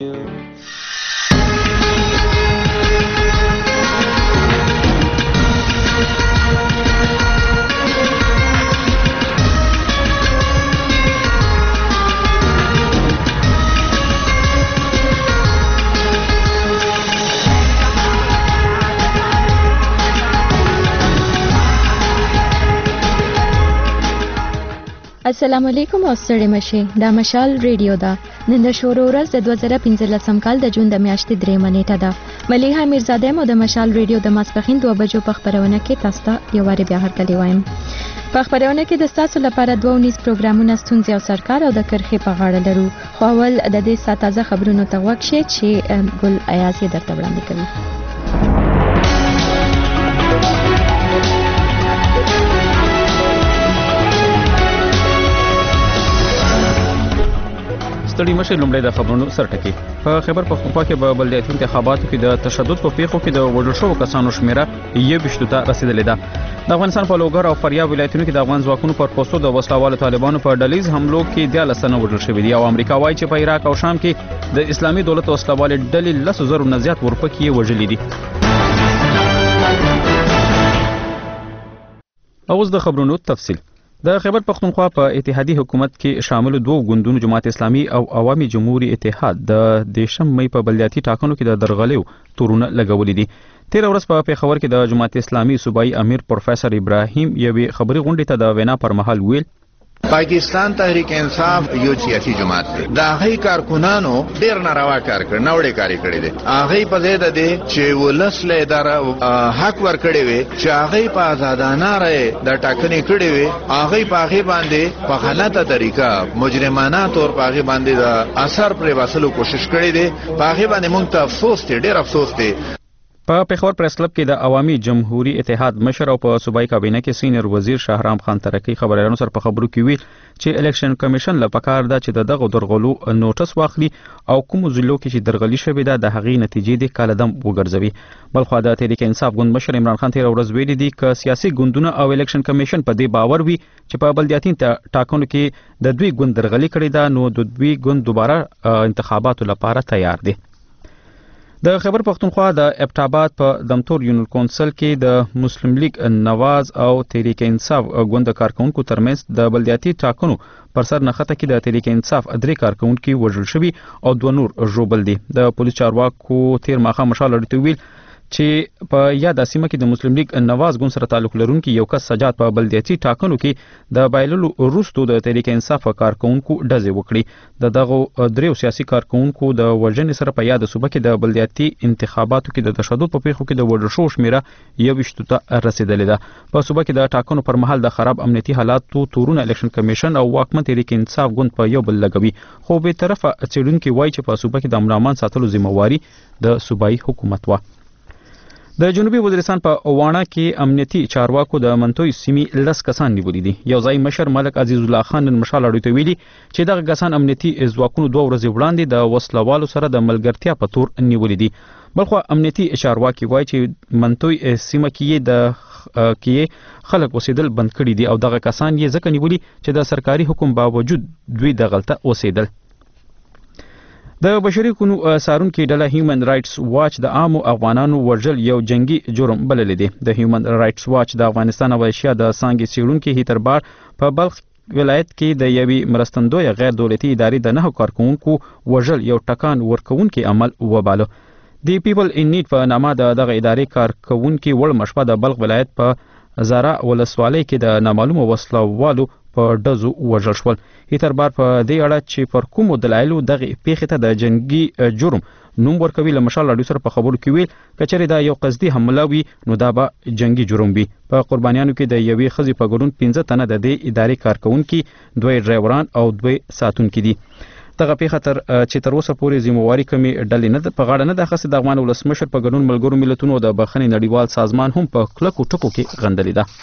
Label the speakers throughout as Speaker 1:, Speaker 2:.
Speaker 1: السلام علیکم او ستړي مشي دا مشال ریډیو دا نن د شورو ورځ د 2015 کال د جون د میاشتې 3 نیټه ده ملیحه میرزاده مو د مشال ریډیو د ماسپخین 2 بجو په خبرونه کې تاسو ته یو واری بیا هرکلی وایم په خبرونه کې د تاسو لپاره 2 نیز پروګرامونه ستونزې او سرکار او د کرخې په غاړه لرو خو اول د دې تازه خبرونو ته وښه چې ګل ایاز یې درته وړاندې کوي
Speaker 2: ستړي مشر لومړی د خبرونو سرټکی په خیبر پختونخوا کې په بلدیاتي انتخاباتو کې د تشدد په پیښو کې د وژل شوو کسانو شمیره 21 ته رسیدلې ده د افغانستان په لوګر او فاریاب ولایتونو کې د افغان ځواکونو پر پوسټو د وسلوالو طالبانو په ډلیز حملو کې 13 تنه وژل شوي دي او امریکا وایي چې په عراق او شام کې د اسلامي دولت وسلوال ډلې 10,000 نه زیات ورپکې وژلي دي اوس د خبرونو تفصیل د خیبر پختونخوا په اتحادیه حکومت کې شامل 2 ګوندونو جماعت اسلامي او عوامي جمهوریت اتحاد د 10 مې په بلدیاتي ټاکنو کې د درغلیو تورونه لګولې دي 13 ورځ په پیښور کې د جماعت اسلامي صوبایي امیر پروفیسور ابراهیم یوې خبري غونډې ته د وینا پر مهال ویل
Speaker 3: پاکستان تحریک انصاف یو سیاسي جماعت دی دا هي کارکونانو ډیر ناروا کار کړ نوړې کاری کړې دي هغه په دې ده چې ولسله اداره حق ور کړې وي چې هغه په آزادانه رې د ټاکنې کړې وي هغه په هغه باندې په غلطه طریقه مجرمانه تور په هغه باندې د اثر پر وسلو کوشش کړې دي په هغه باندې موږ ته افسوس دی ډیر افسوس دی
Speaker 2: په پیښور پریس کلب کې د عوامي جمهوریت اتحاد مشر او په صوبایي کابینه کې سینیئر وزیر شاهرام خان ترکی خبريالانو سره په خبرو کې ویل چې الیکشن کمیشن له پکار ده چې دغه درغلو نوټس واخلي او کوم ضلعو کې چې درغلي شوې ده د هغې نتیجې د کالدم وګرځوي بلخو د تحریک انصاف ګوند مشر عمران خان تیر ورځ ویلي دي چې سیاسي ګوندونه او الیکشن کمیشن په دې باور وي چې په بلدیاتي ټاکنو کې د دوی ګوند درغلي کړې ده نو د دوی ګوند دوباره انتخاباتو لپاره تیار دي د خیبر پختونخوا د ابټاباد په دمتور یونل کونسل کې د مسلم لیگ نواز او تحریک انصاف ګوند کارکونکو ترمنځ د بلدیاتي ټاکنو پر سر نخته کې د تحریک انصاف ادري کارکونکو وژل شوي او 2 نور ژوبل دي د پولیس چارواکو تیر ماخه مشال لري ویل چې په یاد اسیمه کې د مسلم لیگ نواز ګوند سره تعلق لرونکي یو کس سجاد په بلدیاتي ټاکنو کې د بایللو روستو د تحریک انصاف کارکونکو ډزې وکړي دغه دریو سیاسي کارکونکو د وژنې سره په یاد صوبه کې د بلدیاتي انتخاباتو کې د تشدد په پیښو کې د وژل شو شمیره 21 ته رسیدلې ده په صوبه کې د ټاکنو پر مهال د خراب امنیتي حالاتو تورونه الیکشن کمیشن او واکمن تحریک انصاف ګوند په یو بل لګوي خو به طرفه چیرونکو وایي چې په صوبه کې د امن امان ساتلو ذمہواری د صوبایي حکومت و د جنوبي وزیرستان په اوانه کې امنیتي چارواکو د منتوي سیمې 10 کسان نیولې دي یو ځای مشر ملک عزیز الله خان مشال اړوي ته ویلي چې دغه کسان امنیتي ځواکونو 2 ورځې وړاندې د وسلوالو سره د ملګرتیا په تور نیولې دي بلخو امنیتي چارواکي وایي چې منتوي سیمه کې خلک اوسېدل بند کړي دي او دغه کسان یې ځکه نیولي چې د سرکاري حکم باوجود دوی د غلطه اوسېدل د بشري حقوقو سارونکو ډله هیومن رائټس واچ د عامو افغانانو وژل یو جنگي جرم بللی دی د هیومن رائټس واچ د افغانستان او ایشیا د سانګي سیړونکو هیتربار په بلخ ولایت کې د یوې مرستندوی غیر دولتي ادارې د 9 کارکونکو وژل یو ټکان ورکوونکي عمل وباله دی پیپل ان نیډ په نامه دغه ادارې کارکونکي وړ مشپه د بلخ ولایت په زارا ولسوالۍ کې د نامعلومه وسلوالو په ډزو وژل شول هیتربار په دې اړه چې پر کومو دلایلو دغه پیښه ته د جنگي جرم نوم ورکوي لمشال اړو سره په خبرو کې ویل کچره دا یو قصدي حمله وي نو دا به جنگي جرم وي په قربانیانو کې د یوې خزي په ګډون 15 تنه د دې ادارې کارکونکو 2 ډرایوران او 2 ساتونکو دي دغه پیښه تر چې تر اوسه پورې ذمہواری کمی ډلې نه په غاړه نه د خاصه د افغان ولسمشر په ګډون ملګرو ملتونو د بخښنې نړیوال سازمان هم په کلکو ټکو کې غندلې ده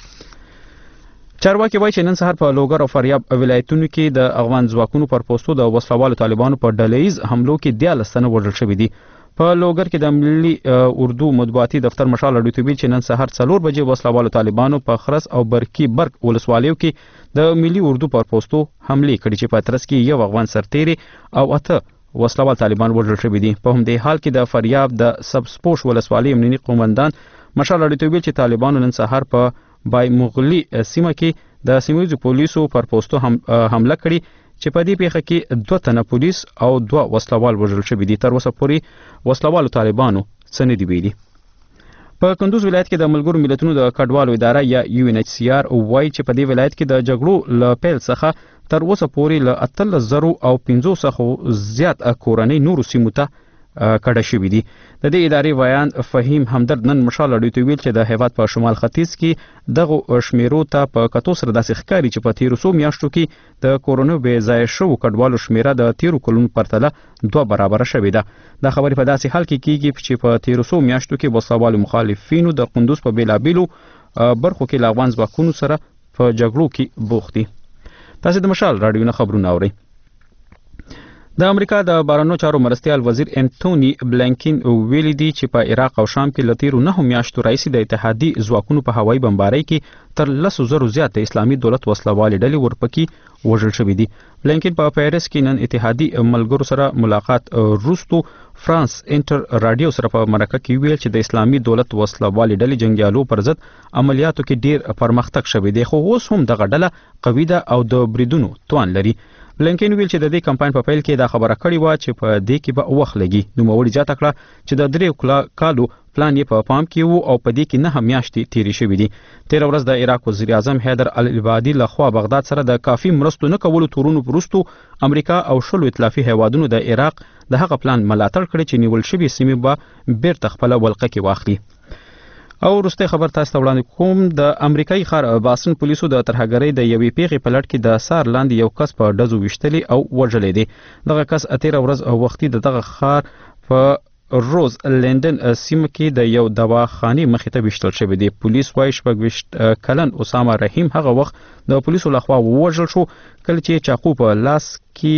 Speaker 2: چارواکي وایي چې نن سهار په لوګر او فاریاب ولایتونو کې د افغان ځواکونو پر پوسټو د وسلوالو طالبانو په ډلهیز حملو کې 13 تنه وژل شوي دي په لوګر کې د ملي اردو مطبوعاتي دفتر مشال اړوي ته ویل چې نن سهار 4 بجې وسلوالو طالبانو په خرس او برکی برګ ولسوالیو کې د ملي اردو پر پوسټو حمله کړې چې په ترڅ کې یو افغان سرتیری او 8 وسلوال طالبان وژل شوي دي. په همدې حال کې د فریاب د سب سپوش ولسوالۍ امنیتي قومندان مشال راډیو ویل چې طالبانو نن سهار په بای مغلی سیمه کې د سیمایي پولیسو پر پوسټو حمله کړې چې په دې پیښه کې 2 تنه پولیس او 2 وسلوال وژل شوي دي. تر اوسه پورې وسلوالو طالبانو څه نه دي ویلي. په کندوز ولایت کې د ملګرو ملتونو د کډوالو اداره یا UNHCR وایي چې په دې ولایت کې د جګړو له پیل څخه تر اوسه پورې له 13,500 څخه زیات کورنۍ نورو سیمو ته کډه شوي دي. د دې ادارې ویان فهیم همدرد نن مشال راډیو ویل چې د هیواد په شمال ختیځ کې دغه شمیرو ته په کتو سره داسې ښکاري چې په 1300 میاشتو کې د کورونو بې ځای شوو کډوالو شمیره د 13 کلونو پرتله 2 برابره شوې ده. دا خبرې په داسې حال کې کیږي چې په 1300 میاشتو کې وسلوالو مخالفینو د قندوز په بیلابیلو برخو کې له افغان ځواکونو سره په جګړو کې بوخت دي. تاسو د مشال راډیو نه خبرونه اورئ. د امریکا د بهرنیو چارو مرستیال وزیر انټونی بلینکن ویلي دی چې په عراق او شام کې له تیرو 9 میاشتو راهیسې د اتحادي ځواکونو په هوایي بمبارۍ کې تر 10,000 زیات د اسلامي دولت وسلوالې ډلې ورپکې وژل شوي دي. بلینکن په پیرس کې نن اتحادي ملګرو سره ملاقات وروسته فرانس انټر رادیو سره په مرکه کې ویل چې د اسلامي دولت وسلوالې ډلې جنگیالو پر ضد عملیاتو کې ډیر پرمختګ شوی دی، خو اوس هم دغه ډله قوي ده او د بریدونو توان لري. بلینکن ویل چې د دې کمپاین په پیل کې دا خبره کړې و چې په دې کې به وخت لګي. نوموړي زیاته کړه چې د 3 کالو پلان یې په پام کې وو او په دې کې 9 میاشتې تیرې شوې دي. 13 ورځ د عراق وزیر اعظم حیدر العبادي لخوا بغداد سره د کافي مرستو نه کولو تورونو وروسته امریکا او شلو ائتلافي هیوادونو د عراق د هغه پلان ملاتړ کړی چې نیول شوی سیمې به بیرته خپل ولقه کې واخلي. او وروسته خبر تاسو ته وړاندې کوم. د امریکایي ښار باسن پولیسو د ترهګرۍ د یوې پیښې په لړ کې د سار لاندې یو کس په ډزو ویشتلی او وژلی دی. دغه کس 13 ورځ وختي دغه ښار په روز لندن سیمه کې د یو دواخانې مخې ته ویشتل شوی دی. پولیس وايي 26 کلن اسامه رحیم هغه وخت د پولیسو لخوا ووژل شو کله چې چاقو په لاس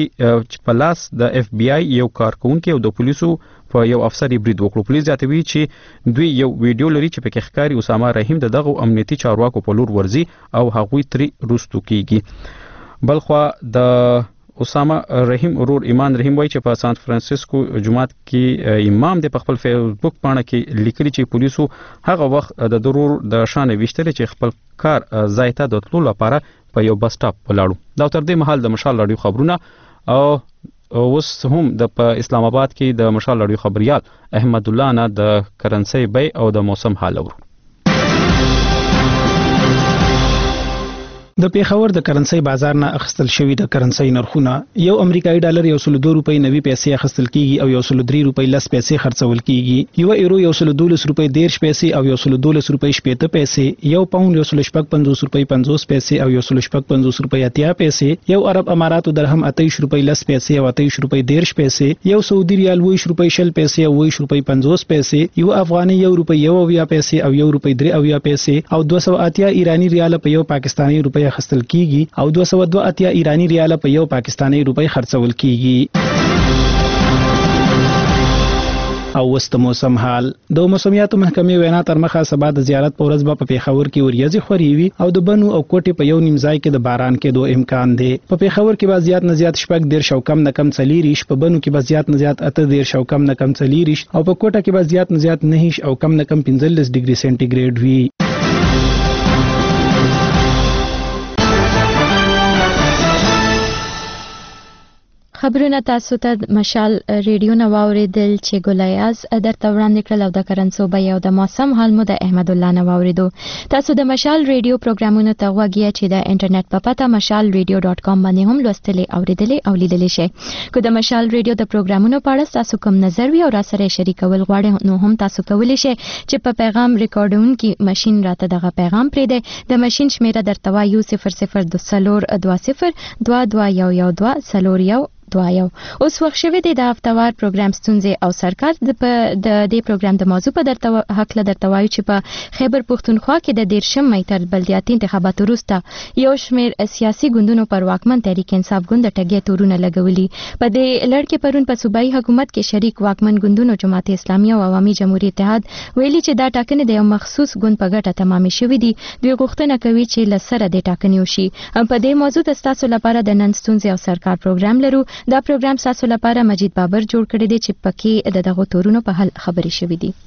Speaker 2: د FBI یو کارکونکي او د پولیسو په یو افسر برید وکړو. پولیس زیاتوي چې دوی یو ویډیو لري چې پکې ښکاري اسامه رحیم دغه امنیتي چارواکو په لور ورځي او هغوی ترې رستو کیږي. بلخوا د اسامه رحیم ورور ایمان رحیم وایي چې په سان فرانسیسکو جماعت کې امام د خپل فیسبوک باندې کې لیکلي چې پولیسو هغه وخت د ضرور د شان ویشتل چې خپل کار ځای ته د تلو لپاره په یو بس سټاپ ولاړو. دا تر دې مهال د مشال راډیو خبرونه او اوس هم د اسلام آباد کې د مشال راډیو خبريال احمد الله نه د کرنسي بای او د موسم حال اورو.
Speaker 4: د پیښور د کرنسي بازار نه اخیستل شوی د کرنسي نرخونه یو امریکایي ډالر 102 روپۍ 90 پیسې اخیستل کیږي او 103 روپۍ 10 پیسې خرڅول کیږي. یو ایرو 112 روپۍ 13 پیسې او 112 روپۍ 70 پیسې. یو پاوند 150 روپۍ 50 پیسې او 150 روپۍ 80 پیسې. یو عرب اماراتو درهم 28 روپۍ 10 پیسې او 28 روپۍ 13 پیسې. یو سعودي ریال 20 روپۍ 20 پیسې او 20 روپۍ 50 پیسې. یو افغاني 1 روپۍ 1 پیسې او 1 روپۍ 3 پیسې او 280 ایرانی ریال په یو پاکستانی روپۍ خرڅل کیږي او 282 ایرانی ریال په یو پاکستانی روپۍ خرڅول کیږي. او وست موسم حال د موسمیاتو محکمې وینا تر مخه سبا د زیارت په ورځ په پیښور کې وریځې خوري او د بنو او کوټې په یو نیمځای کې د باران کېدو امکان دی. په پیښور کې به زیات نه زیات شپږ دیر شو کم نه کم 40 په بنو کې به زیات نه زیات 8 دیر شو کم نه کم 40 او په کوټه کې به زیات نه زیات 9 او کم نه کم 15 ډیګري سنټیګریډ وي.
Speaker 1: خبرونه تاسو ته مشال ریډیو نه واوریدل چې ګولیاز درته وړاندې کړل او د کرنسو بیا او د موسم حال مو د احمد الله نه واوریدو. تاسو د مشال ریډیو پروګرامونو ته غوږی چې د انټرنیټ په پته mashalradio.com باندې هم لوستلې اوریدلې او لیدلې شئ. که د مشال ریډیو د پروګرامونو په اړه تاسو کوم نظر وي او را سره شریکول غواړئ نو هم تاسو کولی شئ چې په پیغام ریکارډونکي ماشين راته دغه پیغام پرېږدئ. د ماشين شمیره درته وایو 00202212 اوس وخت شوی دی د هفتوار پروګرام ستونزې او سرکار د دې پروګرام د موضوع په درته حق له درته وایو چې په خیبر پښتونخوا کې د 13 مې تر بلدیاتي انتخاباتو وروسته یو شمېر سیاسي ګوندونو پر واکمن تحریک انصاف ګوند د ټګۍ تورونه لګولي. په دې لړ کې پرون په صوبایي حکومت کې شریک واکمن ګوندونو جماعت اسلامي او عوامي جمهوریت اتحاد ویلي چې دا ټاکنې د یو مخصوص ګوند په ګټه تمامې شوې دي. دوی غوښتنه کوي چې لسره د ټاکنې وشي. په دې موضوع تاسو لپاره د نن ستونزې او سرکار پروګرام لرو. دا پروګرام تاسو لپاره مجید بابر جوړ کړی دی چې پکې دغه تورونو په حل خبرې شوې دي.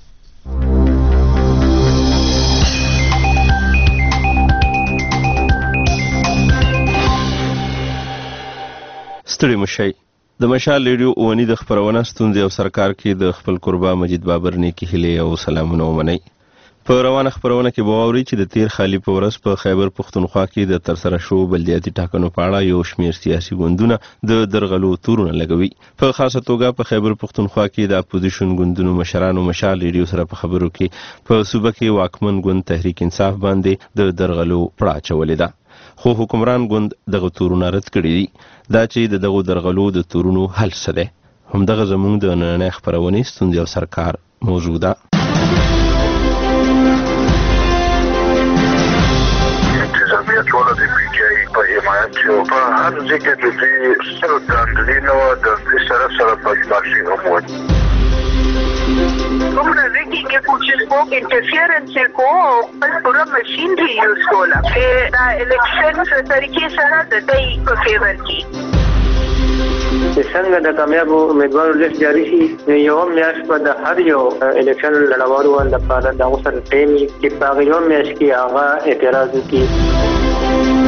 Speaker 5: ستړي مشي د مشال ریډیو اونی د خبرونه ستونزې او سرکار کې د خپل قربا مجید بابر نیکی هلي او سلامونه ومني. په روانه خبرونه کې باوري چې د تیر خالی په ورځ په خیبر پختونخوا کې د ترسره شو بلدیاتي ټاکنو په اړه یو شمېر سیاسي ګوندونه د درغلو تورونه لګوي. په خاصه توګه په خیبر پختونخوا کې د اپوزیشن ګوندونو مشرانو مشال ریډیو سره په خبرو کې په صوبه کې واکمن ګوند تحریک انصاف باندې د درغلو پړه چولې ده. خو حکمران ګوند دغه تورونه رد کړي دي. دا چې دغه درغلو د تورونو حل څه دی؟ همدغه زموږ د نننۍ خبرونې ستونزې او سرکار موضوع ده.
Speaker 6: انتظامیه ټوله د پی ټی آی په حمایت کې په هر ځای کې د دې سره داندلي نه وه، د دې سره پاکستاني هم وه.
Speaker 7: کومه ریګینګ کې کوشش کو انټرفیرنس کو او خپل پوره ماشينري یوز کوله چې دا الیکشن په طریقې سره د دې په فیور کې
Speaker 8: څنګه د کامیابو امیدوارو لیست جاری شي. یو میاشت په د هر یو الیکشن لړوالو لپاره د اوسر ټیم کې په یو میاشت کې هغه اعتراض وکړي.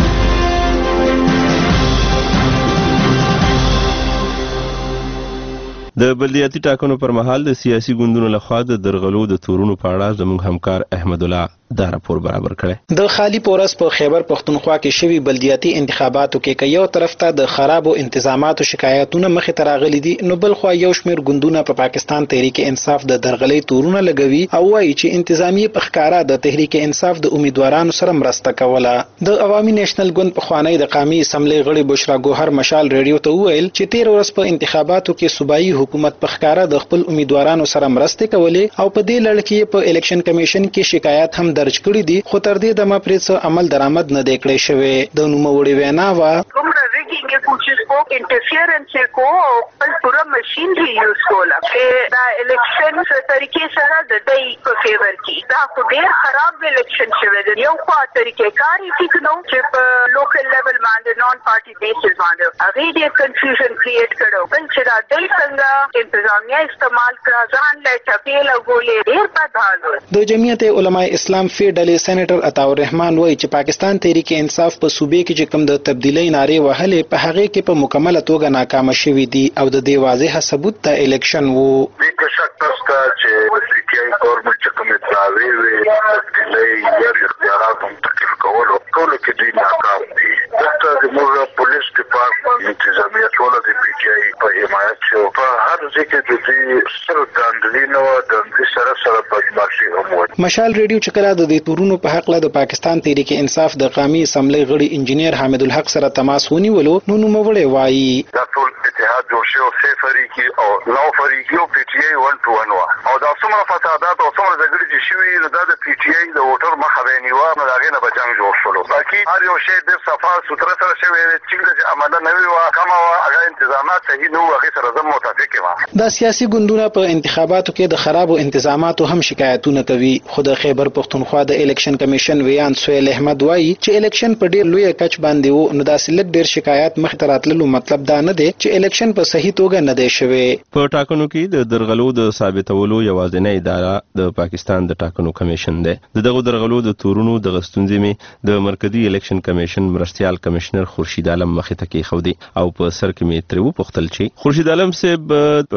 Speaker 5: د بلدیاتي ټاکنو پر مهال د سیاسي ګوندونو لخوا د درغلو د تورونو په اړه زموږ همکار احمد الله دا راپور برابر کړي.
Speaker 4: د خالی پورس په خیبر پختونخوا کې شوی بلدیاتي انتخاباتو کې یو طرف ته د خرابو انتظاماتو شکایتونه مخې ته راغلي دي، نو بل خو یو شمېر ګوندونه په پاکستان تحریک انصاف د درغلې تورونه لګوي او وایي چې انتظامی په ښکارا د تحریک انصاف د امیدوارانو سره مرسته کوله. د عوامي نېشنل ګوند په خوانی د قومي اسمبلی غړي بشرا ګوهر مشال ریډیو ته وویل چې 13 ورځې په انتخاباتو کې صوبایي حکومت په ښکارا د خپل امیدوارانو سره مرسته کولې او په دې لړ کې په الیکشن کمیشن کې شکایت هم درج کړي دي، خو تر دې دمه پرې څه عمل درآمد نه دی کړی شوی. د نوموړي وینا وا
Speaker 7: کومه ریګینګ کې کوشش کو انټرفیرنس کو او خپل پوره ماشينري یوز کوله چې دا الیکشن په طریقې سره د دې په فیور کې دا خو ډیر خراب الیکشن شوی دی. یو خو طریقې کاری ټیک نو چې په لوکل لیول باندې نون پارټي بیسز باندې هغه دې کنفیوژن کریټ کړو، بل چې دا دل څنګه انتظامیه استعمال کړه ځان له چپیل او ګولې ډیر بد حال.
Speaker 4: د جمعیت علماء اسلام فیډرل سېنیټر عطاء الرحمن وایي چې پاکستان تحریک انصاف په صوبې کې چې کوم د تبدیلی نارې وهلې په هغه کې په مکمله توګه ناکام شوي دي او د دې واضح ثبوت د الیکشن وو.
Speaker 6: دې شک نشته چې پی ټی آی ګورنمنت چې کوم ادعاوې وي تبدیلی یا اختیارات منتقل کول ټول کې دوی ناکام دي. دلته زموږ پولیس ډپارټمنټ انتظامیه ټوله د پی ټی آی په حمایت کې په هر ځای کې د دې سره داندلي نه وه، د دې سره پاکستاني هم وه.
Speaker 4: مشال ریډیو چې کله د دې تورونو په حق له د پاکستان تحریک انصاف د قومي اسمبلی غړي انجینیر حامد الحق سره تماس ونیولو، نو نوموړی وایي
Speaker 6: دا ټول اتحاد جوړ شو سه فریقي او نو فریقي او پی ټی آی 1 to 1 او دا څومره فسادات او څومره جګړې چې شوي نو دا د پی ټی آی د ووټر مخه ونیوه، نو هغه نه بچنګ جوړ شول. باقي هر یو شی د صفا سوتره سره شوی چې عمله نه وي وا کما وا هغه انتظامات صحیح نو هغه سره زموږ متفق یم.
Speaker 4: دا سیاسي ګوندونه په انتخاباتو کې د خرابو انتظاماتو هم شکایتونه کوي. خو د خیبر پختونخوا د الیکشن کمیشن ویان سهیل احمد وایي چې الیکشن په ډیر لوی کچ باندې وو، نو دا سلک ډیر شکایت مخ ته راتللو مطلب دا نه دی چې الیکشن په صحیح توګه نه دی شوی.
Speaker 5: په ټاکنو کې د درغلو د ثابتولو یوازینۍ اداره د پاکستان د ټاکنو کمیشن دی. دغه درغلو د تورونو د غستونځې می د مرکزی الیکشن کمیشن مرستيال کمشنر خورشید عالم مخې ته کې خودي او په سر کې می تر وپختل چې خورشید عالم صاحب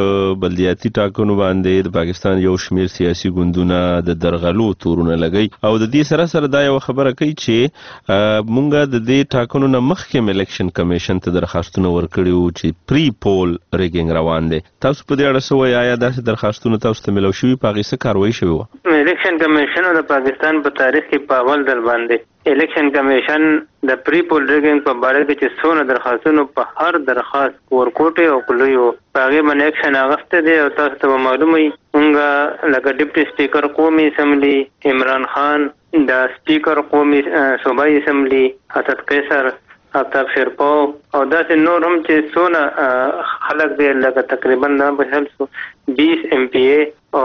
Speaker 5: بلدیاتي ټاکنو باندې د پاکستان یو شمیر سیاسي ګوندونه د درغلو تورونه لګي او د دې سره دا یو خبره کوي چې مونږه د دې ټاکنو نه مخکې الیکشن کمیشن ته درخواستونه ورکړیو چې پری پول ریګینګ روان دي. تاسو په دې اړه څه وایي؟ داسې درخواستونه تاسو ته ملو شوي؟ په هغې څه کاروایی شوې وه؟
Speaker 8: الیکشن کمیشن د پاکستان په تاریخ کې په اول ځل باندې الیکشن کمیشن د پری پول ریګینګ په باره کې چې څونه درخواستونه په هر درخواست ورکوټي او کلیو په هغې باندې اکشن اخیستی دی. او تاسو ته به معلوم وي مونږ لکه ډپټي سپیکر قومي اسمبلی عمران خان، د سپیکر قومي صوبایي اسمبلی اسد قیصر، آفتاب شیرپو او داسې نور هم چې څونه خلک دی لکه تقریبا نه بهل 20 MP او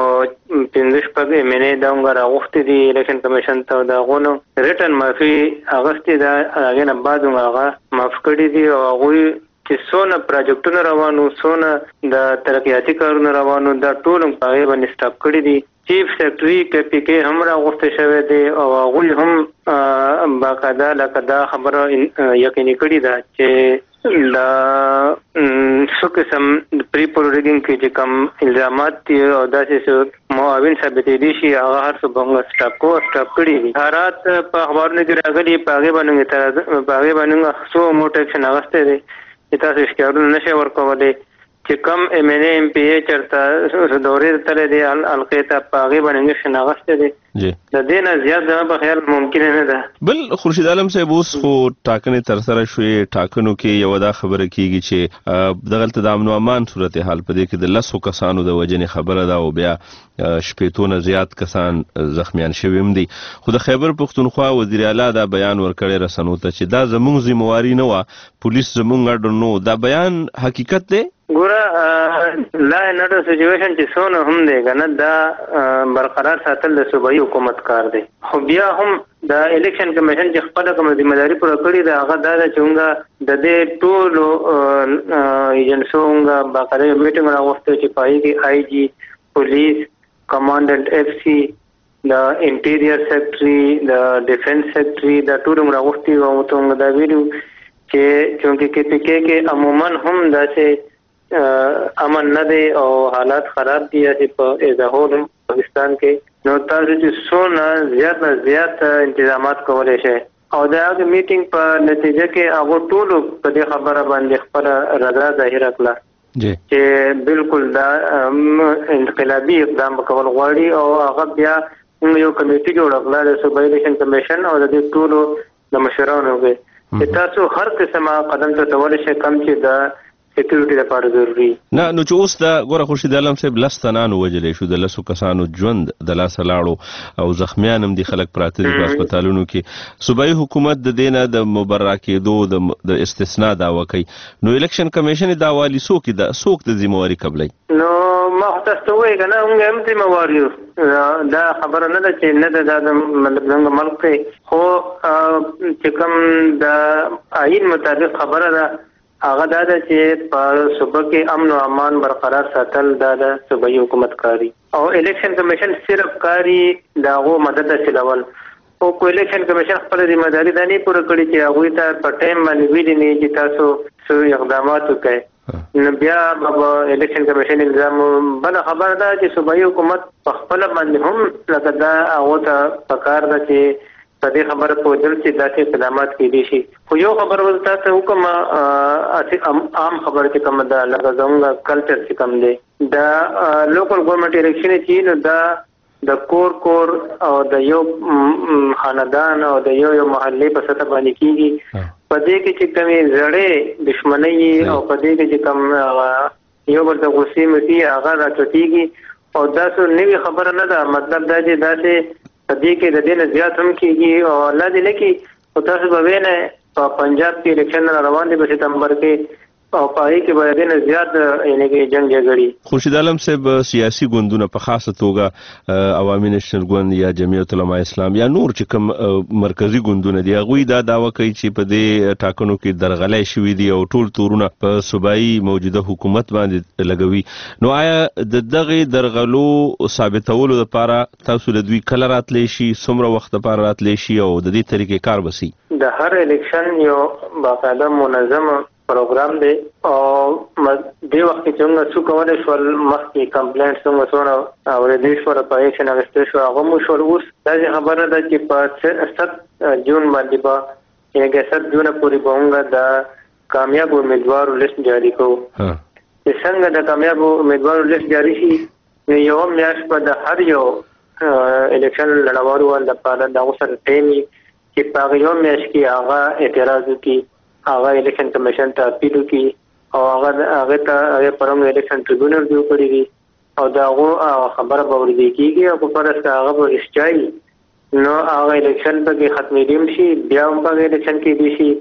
Speaker 8: 15 پګ MNA دا موږ راغوښتي دي الیکشن کمیشن ته. دا غوونه ریټن معافي اغستې ده، هغې نه بعد هغه معاف کړي دي او هغوی چې څونه پروجیکټونه روانو څونه د ترقیاتي کارونه روانو دا ټول په هغه باندې سټاپ کړی دي. چیف سیکرټري KPK هم راغوښته شوی دی او هغوی هم باقاعده لکه دا خبره یقیني کړې ده چې دا څو قسم پری پول ریګینګ کې چې کوم الزامات دي او داسې معاون ثابتې دي شي هغه هر څه به موږ سټاپ کړي دي. حالات په اخبارونو کې راغلي په هغې باندې څو موټ اکشن اخیستی دی چې تاسو اشتهارونه نشئ ورکولی چې کم MNA MPA چرته دورې تللی دی حلقې ته په هغې باندې اکشن اخیستی دی. د دې نه زیات زما په خیال ممکنه نه ده.
Speaker 5: بل خورشید عالم صاحب اوس خو ټاکنې ترسره شوې ټاکنو کې یوه دا خبره کیږي چې دغلته د امن و امان صورتحال په دې کې د 10 کسانو د وژنې خبره ده او بیا 80 نه زیات کسان زخمیان شوي هم دي. خو د خیبر پښتونخوا وزیر اعلی دا بیان ورکړی رسنیو ته چې دا زموږ ذمہواري نه وه پولیس زموږ اډر نو. دا بیان حقیقت دی؟
Speaker 8: ګوره لا نډ سچویشن چې څونه هم دی کنه دا برقرار ساتل د صوبایي حکومت کار دی. خو بیا هم د الیکشن کمیشن چې خپله کومه ذمہداري پوره کړې ده هغه دا ده چې موږ د دې ټولو ایجنسو موږ باقاعده یو میټینګ راغوښتی چې په هغې کې IG پولیس کمانډنټ FC د انټیریر سیکرټري د ډیفنس سیکرټري دا ټول موږ راغوښتي وو او موږ دا ویلو چې چونکې KPK کې عموما هم داسې امن نه دی او حالات خراب دي چې په ایز ا هول پاکستان کې نو تاسو چې څونه زیات نه زیات انتظامات کولی شئ او د هغه میټینګ په نتیجه کې هغه ټولو په دې خبره باندې خپله رضا ظاهره کړه چې بالکل دا انقلابي اقدام کول غواړي او هغه بیا یو کمیټي جوړه کړه د صوبایي الیکشن کمیشن او د دې ټولو د مشرانو کې چې تاسو هر قسمه قدم ته تولی شئ کم چې د سکیورټي لپاره ضروري
Speaker 5: نه. نو چې اوس د ګوره خورشید عالم صاحب 10 تنان وژلی شو د 10 کسانو ژوند د لاسه لاړو او زخمیان هم دي خلک پراته دي په هسپتالونو کې. صوبایي حکومت د دې نه د مبرا کېدو د استثناء دعوه کوي. نو الیکشن کمیشن داوالي څوک د ذمہواري قبلوي؟
Speaker 8: نو ما تاسو ته وایي کنه موږ هم ذمہوار یو. دا خبره نه ده چې نه ده دا مطلب څنګه ملک کې خو چې کوم د آئین مطابق خبره ده هغه دا ده چې په صوبه کې امن او امان برقرار ساتل دا د صوبایي حکومت کاری او الیکشن کمیشن صرف کاری داغو مدد حاصلول او کو الیکشن کمیشن خپل ذمہداري دا نه پوره کړي چې هغوی ته په ټایم باندې ویلي نه چې تاسو څه اقدامات وکړئ. نو بیا به الیکشن کمیشن الزام بل خبر ده چې صوبایي حکومت په خپل باندې هم لکه دا هغه ته پکار ده چې په دې خبره پوهېدل چې داسې اقدامات کېدای شي. خو یو خبره به تاسو وکړم عام خبره چې کومه ده لکه زموږ کلچر چې کوم دی دا لوکل ګورنمنټ الیکشن چې نو دا د کور او د یو خاندان او د یو محلې په سطح باندې کېږي. په دې کې چې کومې زړې دښمنۍ او په دې کې چې کوم یو بل ته غصې مټي هغه راچوټېږي او داسې نوې خبره نه ده. مطلب دا چې داسې په دې کې د دې نه زیات هم کېږي او الله دې نه کړي خو تاسو به وینئ په پنجاب کې الیکشن روان دي په سپتمبر کې او په هغې کې به د دې نه زیات یعنې کې جنګ جګړې.
Speaker 5: خورشید عالم صاحب سیاسي ګوندونه په خاصه توګه عوامي نېشنل ګوند یا جمعیت علماء اسلام یا نور چې کوم مرکزي ګوندونه دي هغوی دا دعوه کوي چې په دې ټاکنو کې درغلۍ شوي دي او ټول تورونه په صوبایي موجوده حکومت باندې لګوي. نو آیا د دغې درغلو ثابتولو لپاره تاسو له دوی کله راتلی شي څومره وخت لپاره راتلی شي او د دې طریقې کار به سي؟
Speaker 8: د هر الیکشن یو باقاعده منظم پروګرام دی او دې وخت کې څنګه څو کولای شول مخکې کمپلینټ څنګه اورېدل شو په اکشن اخیستل شو هغه مو شول. اوس دا خبره ده چې په 7 جون باندې به یعنې 7 جون پورې به موږ د کامیاب امیدوارو لیست جاري کوو. چې څنګه د کامیاب امیدوارو لیست جاري شي نو یو میاشت به د هر یو الیکشن لړوالو لپاره دغه سره ټیم چې په هغه یو میاشت کې هغه اعتراض وکړي هغه الیکشن کمیشن ته اپیل وکړي او هغه ته پرم الیکشن ټریبیونل جوړ کړی وي او دا هغه خبره به ورېدی کېږي او په فرض که هغه به رښتیا نو هغه الیکشن پکې ختمېدی هم شي بیا هم په الیکشن کې دی شي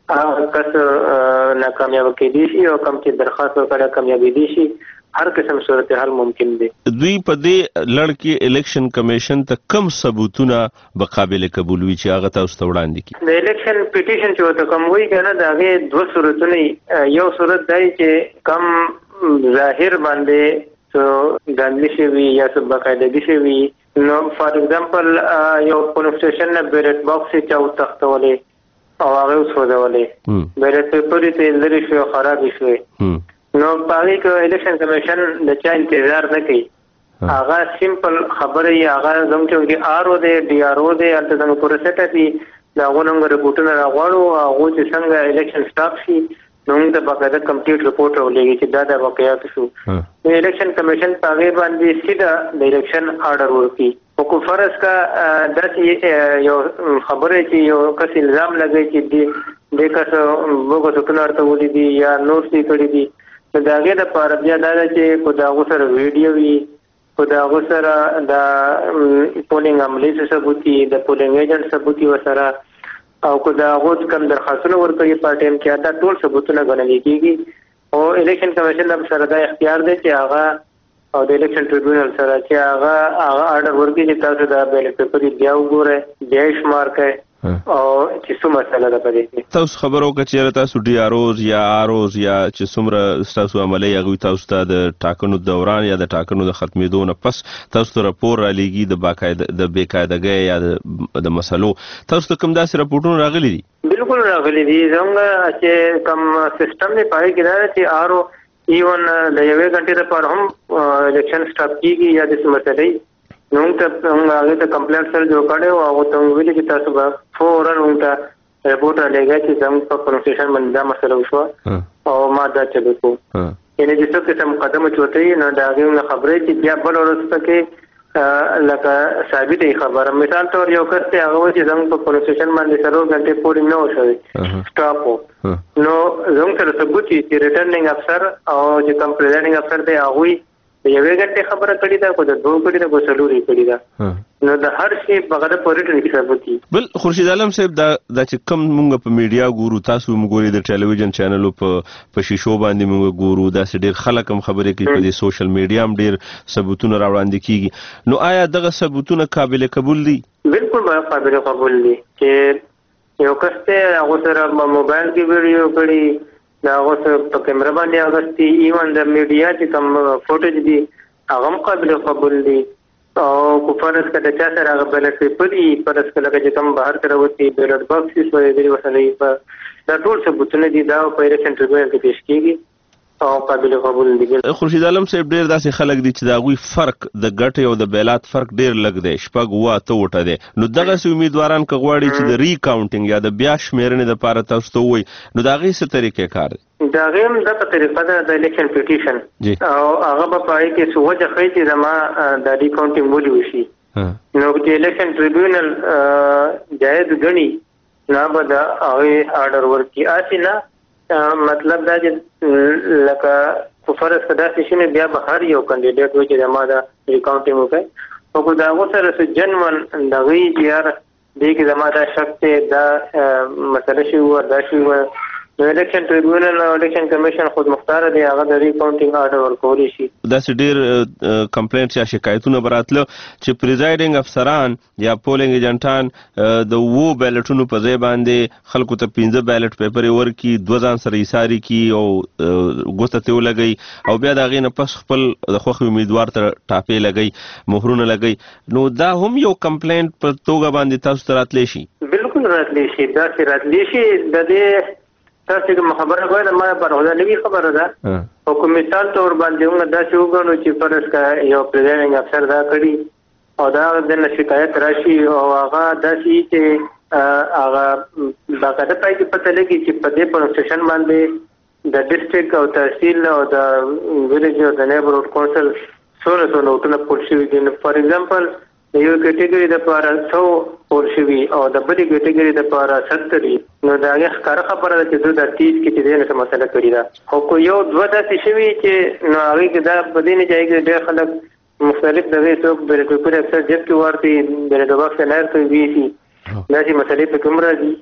Speaker 8: کس ناکامیاب کېدی شي او کم چې درخواست وکړه کامیابېدی شي. هر قسم صورتحال ممکن دی.
Speaker 5: دوی په دې لړ کې الیکشن کمیشن ته کم ثبوتونه به قابل قبول وي چې هغه تاسو ته وړاندې کړي؟
Speaker 8: د الیکشن پیټیشن چې ورته کوم وایي کنه د هغې دوه صورتونه. یو صورت دی چې کم ظاهر باندې داندلی شوي یا څه باقاعدګي شوي. نو فار ایگزامپل یو پولینګ سټیشن نه بیلټ باکس یې چا وتښتولی او هغه وسوځولی، بیلټ پیپر یې لرې شوی او خراب شوی. نو په هغې کې الیکشن کمیشن د چا انتظار نه کوي، هغه سمپل خبره یې هغه زموږ چې آر او دی ډي آر او دی هلته زموږ پوره سیټه دي د هغو نه موږ رپورټونه راغواړو. هغو چې څنګه الیکشن سټاپ شي نو موږ ته باقاعده کمپلیټ رپورټ راولېږي چې دا د واقعیاتو شو. نو الیکشن کمیشن په هغې باندې سیده د الیکشن آرډر ورکړي. خو که فرض کا داسې یو خبره چې یو کس الزام لګوي چې دې کس موږ سوټونه ورته ولیدي دي یا نور څه کړي دي، نو د هغې دپاره بیا دا ده چې که د هغو سره ویډیو وي، که د هغو سره د پولینګ عملې ثبوت وي، د پولینګ ایجنټ ثبوت وي ورسره، او که د هغو کم درخواستونه ورکوي په ټایم کې، دا ټول ثبوتونه ګڼل کېږي. او الیکشن کمیشن سره دا اختیار دی چې هغه او د الیکشن ټریبیونل سره چې هغه آرډر ورکړي چې تاسو د بیلټ پیپر بیا وګورئ، بیا یې شمار کړئ او چې څه مسله ده په دې کې.
Speaker 5: تاسو خبر وکړه چې تاسو ډي آر اوز یا آر اوز یا چې څومره ستاسو عملي هغوی تاسو ته د ټاکنو دوران یا د ټاکنو د ختمېدو نه پس تاسو ته راپور رالیږي د بېقاعدګۍ یا د مسلو، تاسو ته کوم داسې راپورټونه راغلي دي؟
Speaker 8: بالکل راغلي دي. زموږ چې کوم سیسټم دی په هغې کې دا ده چې آر او ایون د یوې غنټې دپاره هم الیکشن سټاپ کېږي یا داسې مسلې. نو موږ ته هغې ته کمپلینټ سره جوړ کړی و، هغو ته موږ ویلي چې تاسو به فوراً موږ ته رپورټ رالیږئ چې زموږ په پولینګ سټیشن باندې دا مسله وشوه او ما دا چلو کړو. یعنې چې څه قسم قدمه چې ورته وي نو د هغې موږ خبرې چې بیا بله ورځ پکې لکه ثابته خبره. مثال طور یو کس دی هغه وایي چې زموږ په پولینګ سټیشن باندې 4 غنټې پولینګ نه و شوی، سټاپ و. نو زموږ سره ثبوت وي چې ریټرنینګ افسر او چې کوم پریزایډینګ افسر دی هغوی د یوې غنټې خبره کړې ده، که د 2 کړې ده، که 4 یې کړې ده. نو د هر شي په هغه په ریټن کې ثبوت وي.
Speaker 5: بل خورشید عالم صاحب دا چې کوم موږ په میډیا ګورو، تاسو هم ګورئ د ټلویزیون چینلو په شیشو باندې موږ ګورو، داسې ډېر خلک هم خبرې کوي، په دې سوشل میډیا هم ډېر ثبوتونه راوړاندې کېږي. نو آیا دغه ثبوتونه قابل قبول دي؟
Speaker 8: بالکل قابل قبول دي. چې یو کس دی هغو سره موبایل کې ویډیو کړي، د هغو سره په کیمره باندې اخیستي، ایون د میډیا چې کوم فوټیج دي هغه هم قابل قبول دي. او که فرض که د چا سره هغه بیلټ پیپر وي، فرض که لکه چې کوم بهر ته راوځي بیلټ باکس وي، سوځېدلي ورسره دا ټول ثبوتونه دي، دا په الیکشن ټریبیونل کې پیش کېږي او قابل قبول دي.
Speaker 5: خورشید عالم صاحب ډېر داسې خلک دي چې د هغوی فرق د ګټې او د بیلات فرق ډېر لږ دی، 6 ووټه دی. نو دغسې امیدواران که غواړي چې د ریکاونټینګ یا د بیا شمېرنې دپاره تاسو ته ووایي، نو د هغې څه طریقې کار دی؟
Speaker 8: د هغې هم دغه طریقه ده د الیکشن پیټیشن، او هغه به په هغې کې څه وجه ښیي چې زما د ریکاونټینګ ولې وشي. نو چې الیکشن ټریبیونل جایز ګڼي نو به د هغې آرډر ورکړي. هسې نه مطلب دا چې لکه که فرض که داسې شي نو بیا به هر یو کینډیډیټ وایي چې زما د ریکاونټینګ وکړئ، او که د هغو سره څه جنون د هغوی چې یاره دې کې زما دا شک دی، دا مسله شوي وه، دا شوي وه، نو الیکشن ټریبیونل او الیکشن کمیشن خود مختاره دی، هغه د ریکاونټینګ آرډر ورکولی شي.
Speaker 5: داسې ډېر کمپلینټس یا شکایتونه به راتله چې پریزایډینګ افسران یا پولینګ ایجنټان د 2 بیلټونو په ځای باندې خلکو ته 15 بیلټ پیپر یې ورکړي، 2 ځان سره ایساري کړي او ګوته ترې ولګوي، او بیا د هغې نه پس خپل د خوښې امیدوار ته ټاپې لګوي، مهرونه لګوي. نو دا هم یو کمپلینټ په توګه باندې تاسو ته راتلی شي؟ بالکل راتلی شي، داسې راتلی شي. د دې تاسو کوم خبره کوئ د ما لپاره خو دا نوي خبره ده، او که مثال طور باندې موږ داسې وګڼو چې فرض که یو پریزایډینګ افسر دا کړي او دا د نه شکایت راشي او هغه داسې چې هغه باقاعده پای کې پته لګي چې په دې پولینګ سټیشن باندې د ډسټرکټ او تحصیل او د ویلیج او د نیبرهوډ کونسل څونه نوټونه پوټ شوي دي. فار ایگزامپل د یو کیټګري دپاره 100 پوټ شوي او د بلې کیټګري دپاره 70. نو د هغې ښکاره خبره ده چې دوی دا 30 کې چې دی نه څه مسله کړې ده. خو که یو 2 داسې شوي چې نو هغې کې دا په دې نتیجه کې ډېر خلک مختلف د هغې څوک بیلټ پیپر اکثر جیب کې ورکړي، بیلټ باکس یې لایق کوي ویسي، داسې مسلې پکې هم راځي.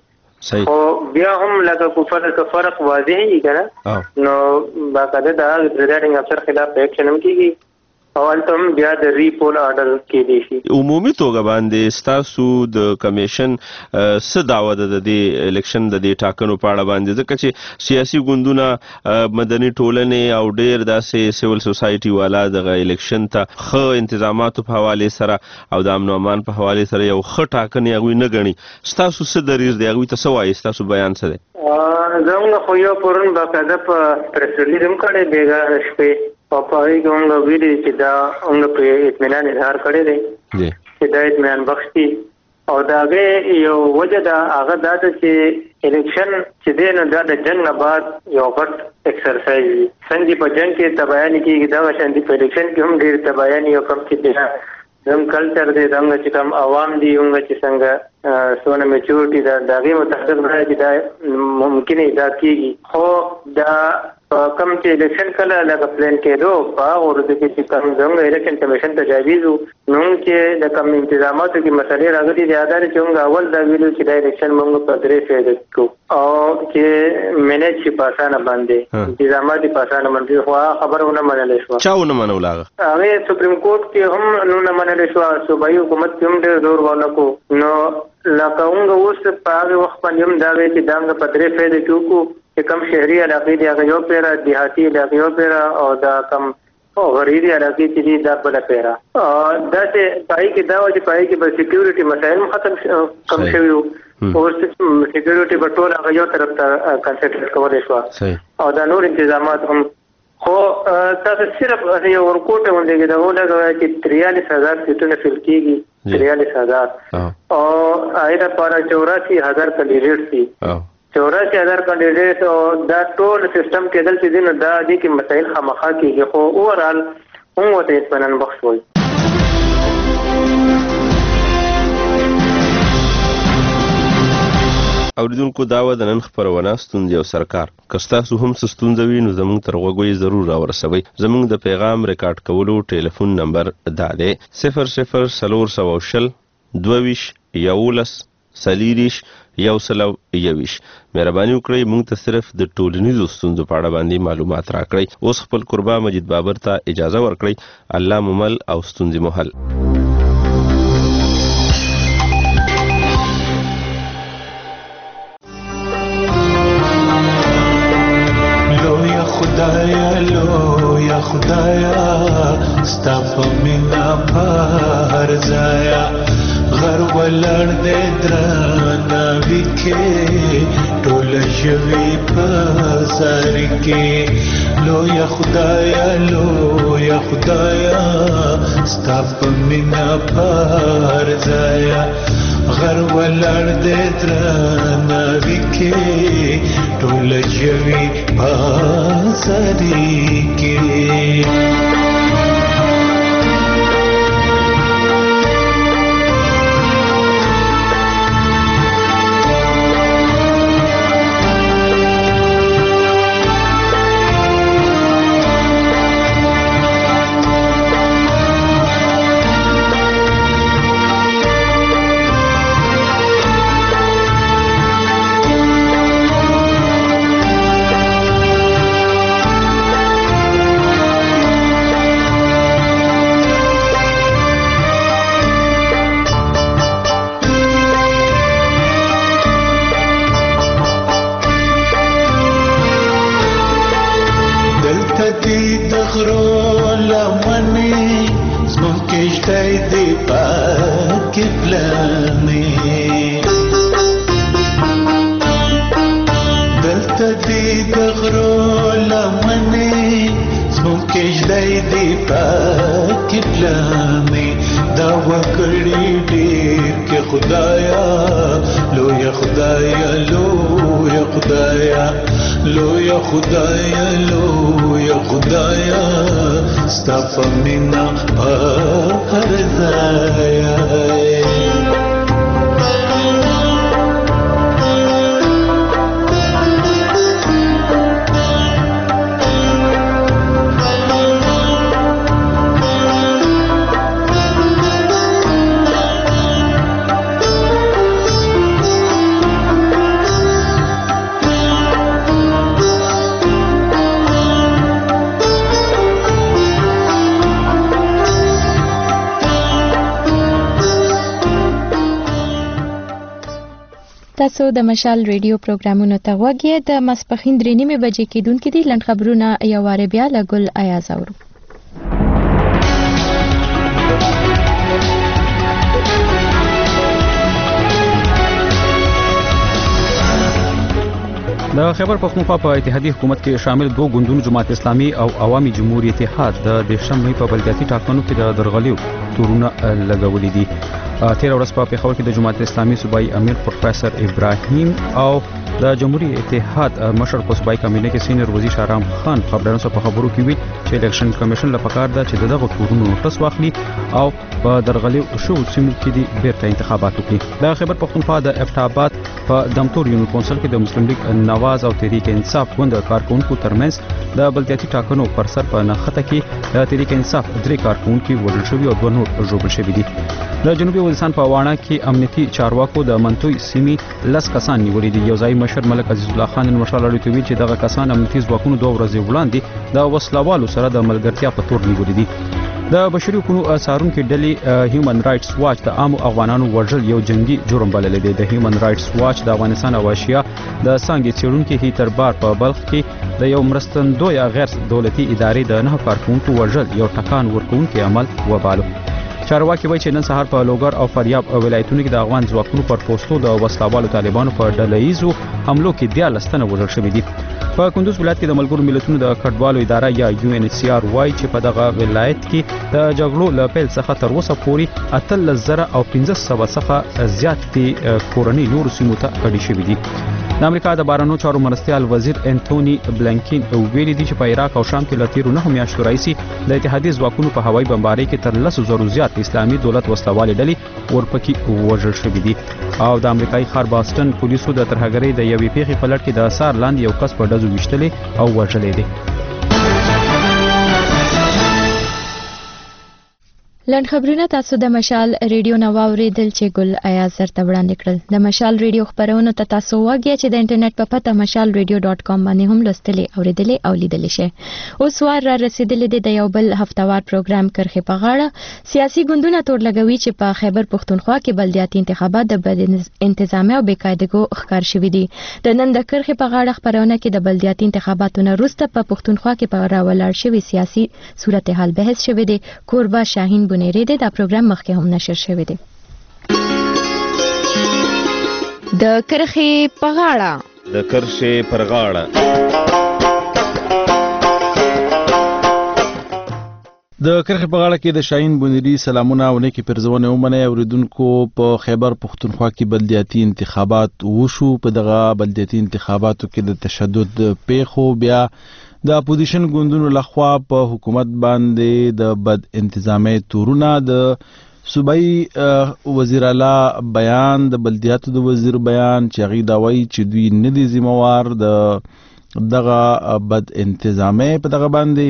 Speaker 5: صحیح.
Speaker 8: او بیا هم لکه فرق واضح وي کنه نو باقاعده دا ریټرنینګ افسر خلاف ایکشن هم کیږي او البته بیا د ریپول آرډر کې دي شي.
Speaker 5: عمومي توګه باندې ستاسو د کمیشن څه دعوه ده د الیکشن د ټاکنو په اړه باندې، ځکه چې سیاسي ګوندونه مدني ټولنې او ډېر داسې سیول سوسایټي والا د الیکشن ته ښه انتظاماتو په حواله سره او د امن او امان په حواله سره یو ښه ټاکنې هغوی نه ګڼي. ستاسو څه دریځ دی، هغوی ته څه وایي، ستاسو بیان څه دی؟
Speaker 8: زموږ خو یو پرون باقاعده په پریس ریلیز هم کړی بیګا شپې او په هغې کې موږ ویلي چې دا موږ پرې اطمینان اظهار کړی دی چې دا اطمینان بخش دي او د هغې یو وجه ده هغه دا ده چې الیکشن چې دی نو دا د جنګ نه بعد یو غټ ایکسرسایز وي. څنګه په جنګ کې تباهیانې کېږي دغه شان دي په الیکشن کې هم ډېر تباهیانې او کم چې دی زموږ کلچر دی زموږ چې کوم عوام دي موږ چې څنګه څونه میچورټي ده د هغې مطابق دا چې دا ممکن ایجاد کېږي. خو دا کم چې الیکشن کله لکه پلان کېدو په هغه ورځو کې چې کوم زموږ الیکشن کمیشن تجاویز وو نو چې د کوم انتظاماتو کې مسلې راغلي دي دا چې موږ اول دا ویلو چې دا الیکشن موږ په 3 فیز کوو او چې مینیج شي په اسانه باندې انتظامات په اسانه باندې خو خبره ونه منلې شوه.
Speaker 5: چا ونه منول
Speaker 8: هغه سپریم کورټ کې هم نه منلې شوه، صوبایي حکومت کې هم ډېر زور ورنکړو. نو لکه موږ اوس په هغه وخت باندې هم دا وی چې دا موږ په 3 فیز کې وکړو چې کم شهري علاقې دي هغه یو پیره، دیهاتي علاقې یو پیره او دا کم غریبي علاقې چې دي دا بله پیره. داسې پای کې دا و چې پای کې به سیکیورټي مسایل هم کم شوي وو. اوس سیکیورټي به ټول هغه یو طرف ته کنسنټریټ کولی شوه او دا نور انتظامات هم. خو تاسو صرف یو ورکوټ غوندې کې دا ولګوئ چې 43,000 سیټونه فل کېږي 43,000 او هغې دپاره 84,000 کینډیډیټ دي 84,000 کینډیډیټ او دا ټول سیستم کېدل چې دی نو دا دې کې مسایل خامخا کېږي خو اوورال هم ورته اطمینان بخش وایي.
Speaker 5: اوریدونکو دا وه د نن خپرونه ستونزې او سرکار. که ستاسو هم څه ستونزه وي نو زموږ تر غوږو یې ضرور راورسوئ. زموږ د پیغام ریکارډ کولو ټلیفون نمبر دا دی 00 22 11 40 121. مهرباني وکړئ موږ ته صرف د ټولنیزو ستونزو په اړه باندې معلومات راکړئ. اوس خپل قربا مجید بابر ته اجازه ورکړئ. الله مو مل او ستونزې مو حل.
Speaker 9: لویا خدایا ستا په مینا بهر ځایا غر ولړ دې درناوي کې ټوله ژوي په سر کې لویا خدایا ستا په مینا بهر ځایا غر ولړ دې درناوي کې ټوله ژوي په سر کې.
Speaker 1: تاسو د مشال ریډیو پروګرامونو ته غوږی د ماسپخین 3:30 بجې کېدونکې دي. لنډ خبرونه یو واره بیا له ګل ایاز اورو.
Speaker 2: د خیبر پختونخوا په اتحادیه حکومت کې شامل دوه ګوندونو جماعت اسلامي او عوامي جمهوریت اتحاد د 10 مې په بلدیاتي ټاکنو کې د درغلیو تورونه لګولې دي. 13 ورځ په پیښور کې د جماعت اسلامي صوبایي امیر پروفیسور ابراهیم او د جمهوریت اتحاد مشر په صوبایي کابینه کې سینیئر وزیر شهرام خان خبرانو سره په خبرو کې ویل چې الیکشن کمیشن له پکار ده چې دغه تورونو نوټس واخلي او په درغلیو شو سیمو کې د بیرته انتخابات وکړي. د خیبر پختونخوا د افټاباد په دمتور یونین کونسل کې د مسلم لیگ نواز او تحریک انصاف ګوند کارکونکو ترمنځ د بلدیاتي ټاکنو پر سر په نخته کې د تحریک انصاف 3 کارکونکو وژل شوي او 2 نور ژوبل شوي دي. د جنوبي وزیرستان په واڼه کې امنیتي چارواکو د منتوي سیمې 10 کسان نیولې دي. یو ځای مشر ملک عزیز الله خان مشال اړیته وی چې دغه کسان امنیتي ځواکونو 2 ورځې وړاندې د وسلوالو سره د ملګرتیا په تور نیولې دي. د بشري حقوقو څارونکو ډلې هیومن رائټس واچ د عام افغانانو وژل یو جنگي جرم بللی دی. د هیومن رائټس واچ د افغانستان او ایشیا د څنګه څېړونکو هیتر بار په بلخ کې د یو مرستندوی غیر دولتي ادارې د 9 کارکونکو وژل یو ټکان ورکوونکی عمل وبالو. چارواکي وایي چې نن سهار په لوګر او فاریاب ولایتونو کې د افغان ځواکونو پر پوسټو د وسلوالو طالبانو په ډلهیزو حملو کې 14 تنه وژل شوي دي. په کندوز ولایت کې د ملګرو ملتونو د کډوالو اداره یا UNHCR وایي چې په دغه ولایت کې د جګړو له پیل څخه تر اوسه پورې 13,500 څخه زیاتې کورنۍ نورو سیمو ته کډې شوي دي. د امریکا د بهرنیو چارو مرستیال وزیر انټونی بلنکین ویلي دی چې په عراق او شام کې له تیرو 9 میاشتو راځي د اتحادیه ځواکونو په هوایي بمبارۍ کې تر 10,000 زیات اسلامي دولت وسلوالې ډلې ورپکې وژل شوي دي. او د امریکایي ښار باستن پولیسو د ترهګرۍ د یوې پیښې په لړ کې د اثار لاندې یو کس په ډزو ویشتلې او وژلې دي.
Speaker 1: لنډ خبرونه تاسو د مشال ریډیو نو اوریدل چې ګل ایاز درته وړاندې کړل. د مشال ریډیو خبرونه ته تاسو وګورئ چې د انټرنیټ په پته mashalradio.com باندې هم لوستلې اوریدلې او لیدلې شئ. اوس وار را رسیدلې د یو بل هفتوار پروګرام کرخه په غاړه. سیاسي ګوندونه تور لګوي چې په خیبر پختونخوا کې بلدیاتي انتخابات د بد انتظامی او بیقاعدګو ښکار شوي دي. د نن د کرخه په غاړه خبرونه کې د بلدیاتي انتخاباتو نه وروسته په پختونخوا کې په راولاړ شوی سیاسي صورتحال بحث شوی دی. کوربه شاهین بنيري دا پروګرام مخکې هم نشر شوی دی. د کرخه په غاړه
Speaker 5: د کرخه پر غاړه
Speaker 10: د کرخه په غاړه کې د شاهین بنيري سلامونه او نیکی پرزونه ومنه اوریدونکو. په خیبر پختونخوا کې بلدیاتي انتخابات وشو. په دغه بلدیاتي انتخاباتو کې د تشدد پیښو بیا د اپوزیشن ګوندونو لخوا په حکومت باندې د بد انتظامی تورونه د صوبایي وزیر اعلی بیان د بلدیاتو د وزیر بیان چې غي دا وایي چې دوی نه دي ذمہوار د دغه بد انتظامی په دغه باندې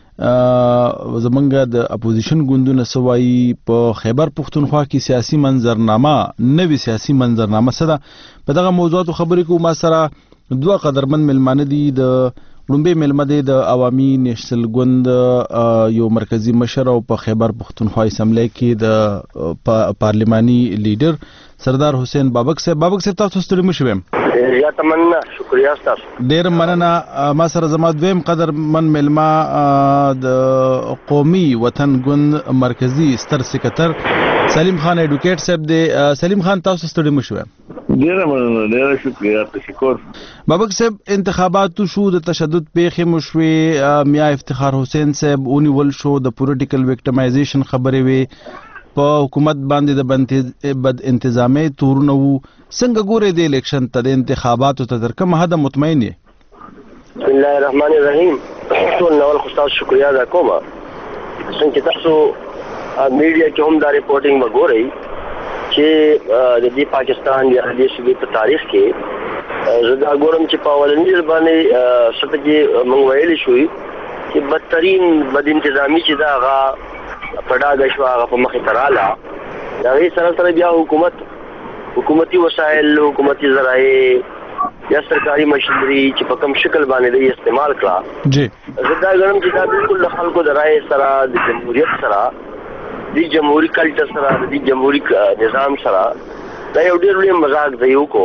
Speaker 10: زمونږ د اپوزیشن ګوندونو سوایي په خیبر پختونخوا کې سیاسي منظرنامه نوې سیاسي منظرنامه سره په دغه موضوعاتو خبرې کوو. ما سره دوه قدرمن ملمانه دي. د لومبي ملمده د عوامي نېشنل ګوند یو مرکزی مشر او په خیبر پختونخوا اسمبلی کې د پارلماني لیډر سردار حسین بابک صاحب تاسو ستړي مشوي.
Speaker 11: یا تمنا شکریا تاسو.
Speaker 10: ډیر مننه. ما سره زما دویم قدرمن ملما د قومي وطن ګوند مرکزی ستر سکرټر سلیم خان ایډوکیټ صاحب دی. سلیم خان تاسو ستړي مشوي.
Speaker 11: ډیر مننه. ډیر شکریا تشکر.
Speaker 10: بابک صاحب انتخابات شو د تشدد پیښې مشوي. میا افتخار حسین صاحب اونیول شو د پولیټیکل وکټمایزیشن خبرې وي په حکومت باندې د بد انتظامی تورونه وو. څنګه ګورې د الیکشن ته د انتخاباتو ته تر کومه حد مطمئن یې؟
Speaker 11: بسم الله الرحمن الرحیم. ټول نوال خو تاسو شکریا ادا کوم. څنګه تاسو میډیا کې هم دا ریپورتینګ وګورئ چې د دې پاکستان یا د صوبې په تاریخ کې زدا ګورم چې په ولنی باندې ستګي موږ ویلې شوې چې بدترین بد انتظامی چې دا هغه پډاګ شو هغه په مخه تراله. دا وی سره بیا حکومتي وسایل حکومتي ذرایع یا سرکاري مشینری چې په کوم شکل باندې د استعمال کړه
Speaker 10: جی
Speaker 11: زدا ګورم چې دا بالکل د خلکو د رائے سره د جمهوریت سره د جمهوریت کلچر سره د جمهوریت نظام سره دا یو ډېر لوی مزاق دی. یو کو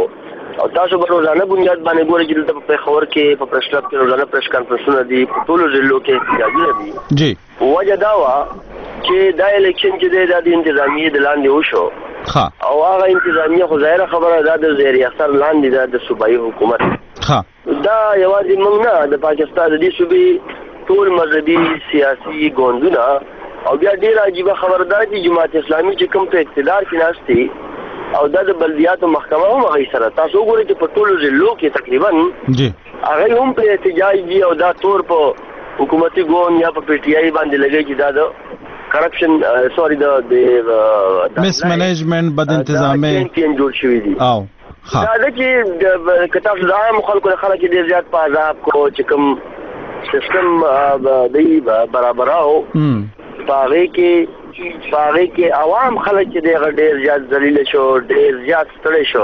Speaker 11: او تاسو به روزانه بنیاد باندې ګورئ چې دلته په خبر کې په پریس کلب کې روزانه پریس کانفرنسونه دي په ټولو ضلعو کې احتجاجونه دي
Speaker 10: جی
Speaker 11: وجه دا وه چې دا الیکشن چې دی دا د انتظامیې د لاندې وشو او هغه انتظامیه خو ظاهره خبره ده د زیر اختر لاندې ده د صوبایي حکومت دا یوازې موږ نه د پاکستان د دې صوبې ټول مذهبي سیاسي ګوندونه او بیا ډېره عجیبه خبره ده چې جماعت اسلامي چې کوم په اقتدار کې ناست دي او دا د بلدیاتو محکمه هم هغوی سره تاسو وګورئ چې په ټولو ضلعو کې تقریبا هغوی هم په احتجاج دي او دا تور په حکومتي ګوند یا په پی ټي آی باندې لګوي چې دا د کرپشن د
Speaker 10: مس منیجمنت بد انتظامي
Speaker 11: جوړ شوي دي دا ده چې که تاسو د عام خلکو د خلک ډېر زیات په عذاب کو چې کوم سیستم دی برابراو په هغې کې عوام خلک چې دی هغه ډېر زیات ذلیله شو ډېر زیات ستړی شو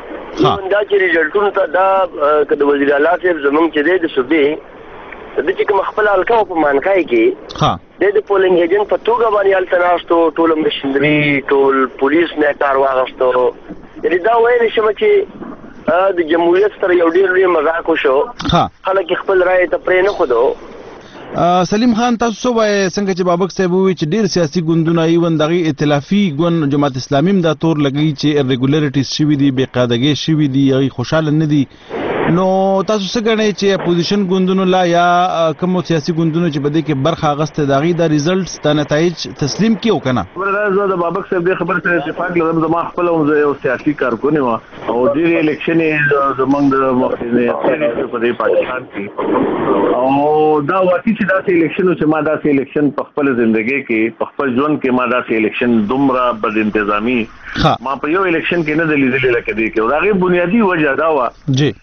Speaker 11: دا چې ریزلټونو ته دا که د وزیر اعلی صاحب زموږ چې دی د صوبې د چې کوم خپل حلقه و په مانکای کې دی د پولنګ ایجنټ په توګه باندې هلته ناست و ټول مشینري ټول پولیس نه کار واخیستو یعنې دا ویلی شمه چې د جمهوریت سره یو ډېر لوی مذاق وشو خلک خپل رایې ته پرې نه ښودو
Speaker 10: سلیم خان تاسو څه وایي څنګه چې بابک صاحب ووایي چې ډېر سیاسي ګوندونه ایون د هغې ائتلافي ګوند جماعت اسلامي هم دا تور لګوي چې ارریګولریټیز شوي دي بې قاعدګۍ شوي دي هغوی خوشحاله نه دي نو تاسو څه ګڼئ چې اپوزیشن ګوندونو لا یا کومو سیاسي ګوندونو چې په دې کې برخه اخیسته د هغوی دا ریزلټس دا نتایج تسلیم کړي او که نه
Speaker 12: زه د بابک صاحب دې خبرې سره اتفاق لرم زما خپله هم زه یو سیاسي کارکون یم او ډېرې الیکشن یې زموږ د مخکې په دې پاکستان کې او دا واقعي چې داسې الیکشن و چې ما داسې الیکشن په خپل زندګۍ کې په خپل ژوند کې ما داسې الیکشن دومره بد انتظامي ما په یو الیکشن کې نه ده لیدلې لکه دې کې او د هغې بنیادي وجه دا وه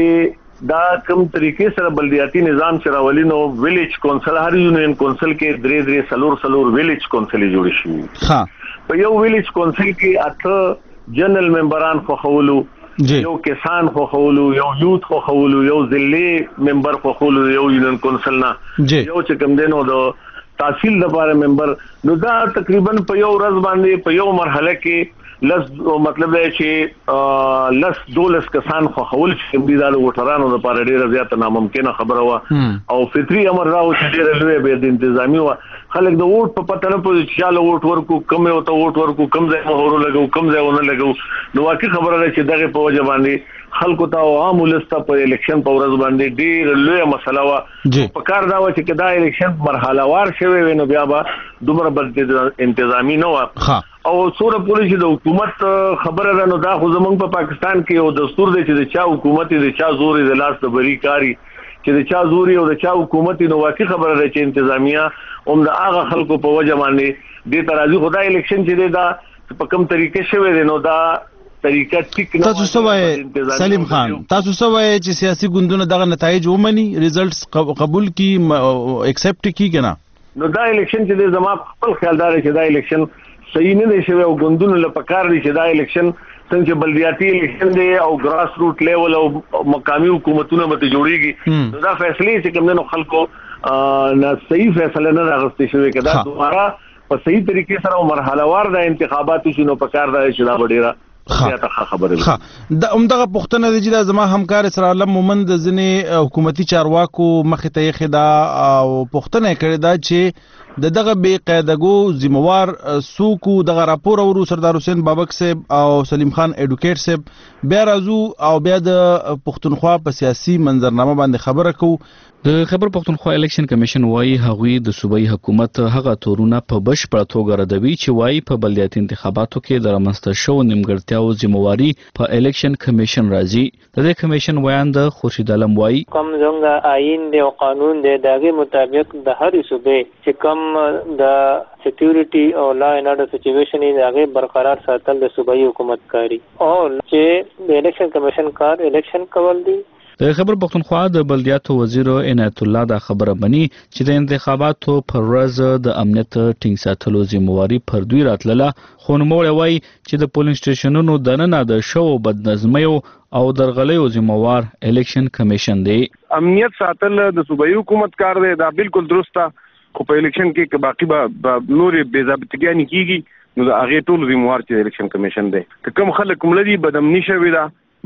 Speaker 12: چې دا کوم طریقې سره بلدیاتي نظام چې راولي نو ویلیج کونسل هر یونین کونسل کې درې څلور ویلیج کونسلې جوړې شوي په یو ویلیج کونسل کې 8 جنرال ممبران خوښولو یو کسان خوښولو یو یوت خوښولو یو ضلعي ممبر خوښولو یو یونین کونسل نه یو چې کوم دی نو د تحصیل لپاره ممبر نو دا تقریبا په یو ورځ باندې په یو مرحله کې مطلب دی چې 12 کسان خوښول چې کوم دي دا د ووټرانو لپاره ډېره زیاته ناممکنه خبره وه او فطري امر را و چې ډېره لویه بې انتظامي وه خلک د ووټ په پته نه پوهېږي چې چاله ووټ ورکړو کوم یو ته ووټ ورکړو کوم ځای مهر ولګوو کوم ځای ونه لګوو نو واقعي خبره ده چې دغې په وجه باندې خلکو ته او عام ولس ته په الیکشن په ورځ باندې ډېره لویه مسله وه په کار دا وه چې که دا الیکشن مرحله وار شوی وی نو بیا به دومره بد انتظامي نه وه او څومره پورې چې د حکومت خبره ده نو دا خو زموږ په پاکستان کې یو دستور دی چې د چا حکومت د چا زور د لاس د بری کاري چې د چا زوري او د چا حکومت نو واقعي خبره ده چې انتظامیه هم د هغه خلکو په وجه باندې دې ته راځي خو دا الیکشن چې دی دا په کوم طریقې شوی دی نو دا طریقه ټیک نه
Speaker 10: تاسو څه وایي سلیم خان تاسو څه وایي چې سیاسي ګوندونه دغه نتایج ومني ریزلټس قبول کړي اکسپټ کړي که نه
Speaker 12: نو دا الیکشن چې دی زما خپل خیال دا دی چې دا الیکشن صحیح نه دی شوی او ګوندونو له پکار دی چې دا الیکشن څنګه چې بلدیاتي الیکشن دی او ګراس روټ لیول او مقامي حکومتونه به جوړیږي نو دا فیصلې چې کوم نو خلکو نه صحیح فیصله نه راغستې شوی که دا دوباره په صحیح طریقې سره مرحله وار د انتخاباتو شي نو پکار دی چې دا به ډېره
Speaker 10: دا همدغه پوښتنه ده چې دا زما همکار اسرار الله مومند د ځینې حکومتي چارواکو مخې ته ایښې ده او پوښتنه یې کړې ده چې دغه بې قاعدګو ذموار څوک وو دغه راپور اورو سردار حسین بابک صاحب او سلیم خان ایډوکیټ صاحب بیا راځو او بیا د پښتونخوا په سیاسي منظرنامه باندې خبره کوو
Speaker 13: د خیبر پښتونخوا الیکشن کمیشن وایي هغوی د صوبایي حکومت هغه تورونه په بشپړه توګه ردوي چې وایي په بلدیاتي انتخاباتو کې د رامنځته شوو نیمګړتیاو ذمواري په الیکشن کمیشن راځي د دې کمیشن ویان د خورشید عالم وایي
Speaker 8: کوم څنګه آئین دی او قانون دی دغه مطابق د هر صوبې چې کوم د سکیورټي او لا اینډ اورډر سچويشن یې هغه برقرار ساتل د صوبایي حکومت کاری او چې د الیکشن کمیشن کار الیکشن کول دي
Speaker 13: د خیبر پښتونخوا د بلدیاتو وزیر عنایت الله دا خبره مني چې د انتخاباتو پر ورځ د امنیت ټینګ ساتلو ذمواري پر دوی راتلله خو نوموړی وایي چې د پولینګ سټیشنونو دننه د شوو بدنظمیو او درغلیو ذموار الیکشن کمیشن دی
Speaker 12: امنیت ساتل د صوبایي حکومت کار دی دا بالکل درسته خو په الیکشن کې باقي به نورې بې ضابطګیانې کیږي نو د هغې ټول ذموار چې الیکشن کمیشن دی که کوم خلک مړه دي بدامني شوې ده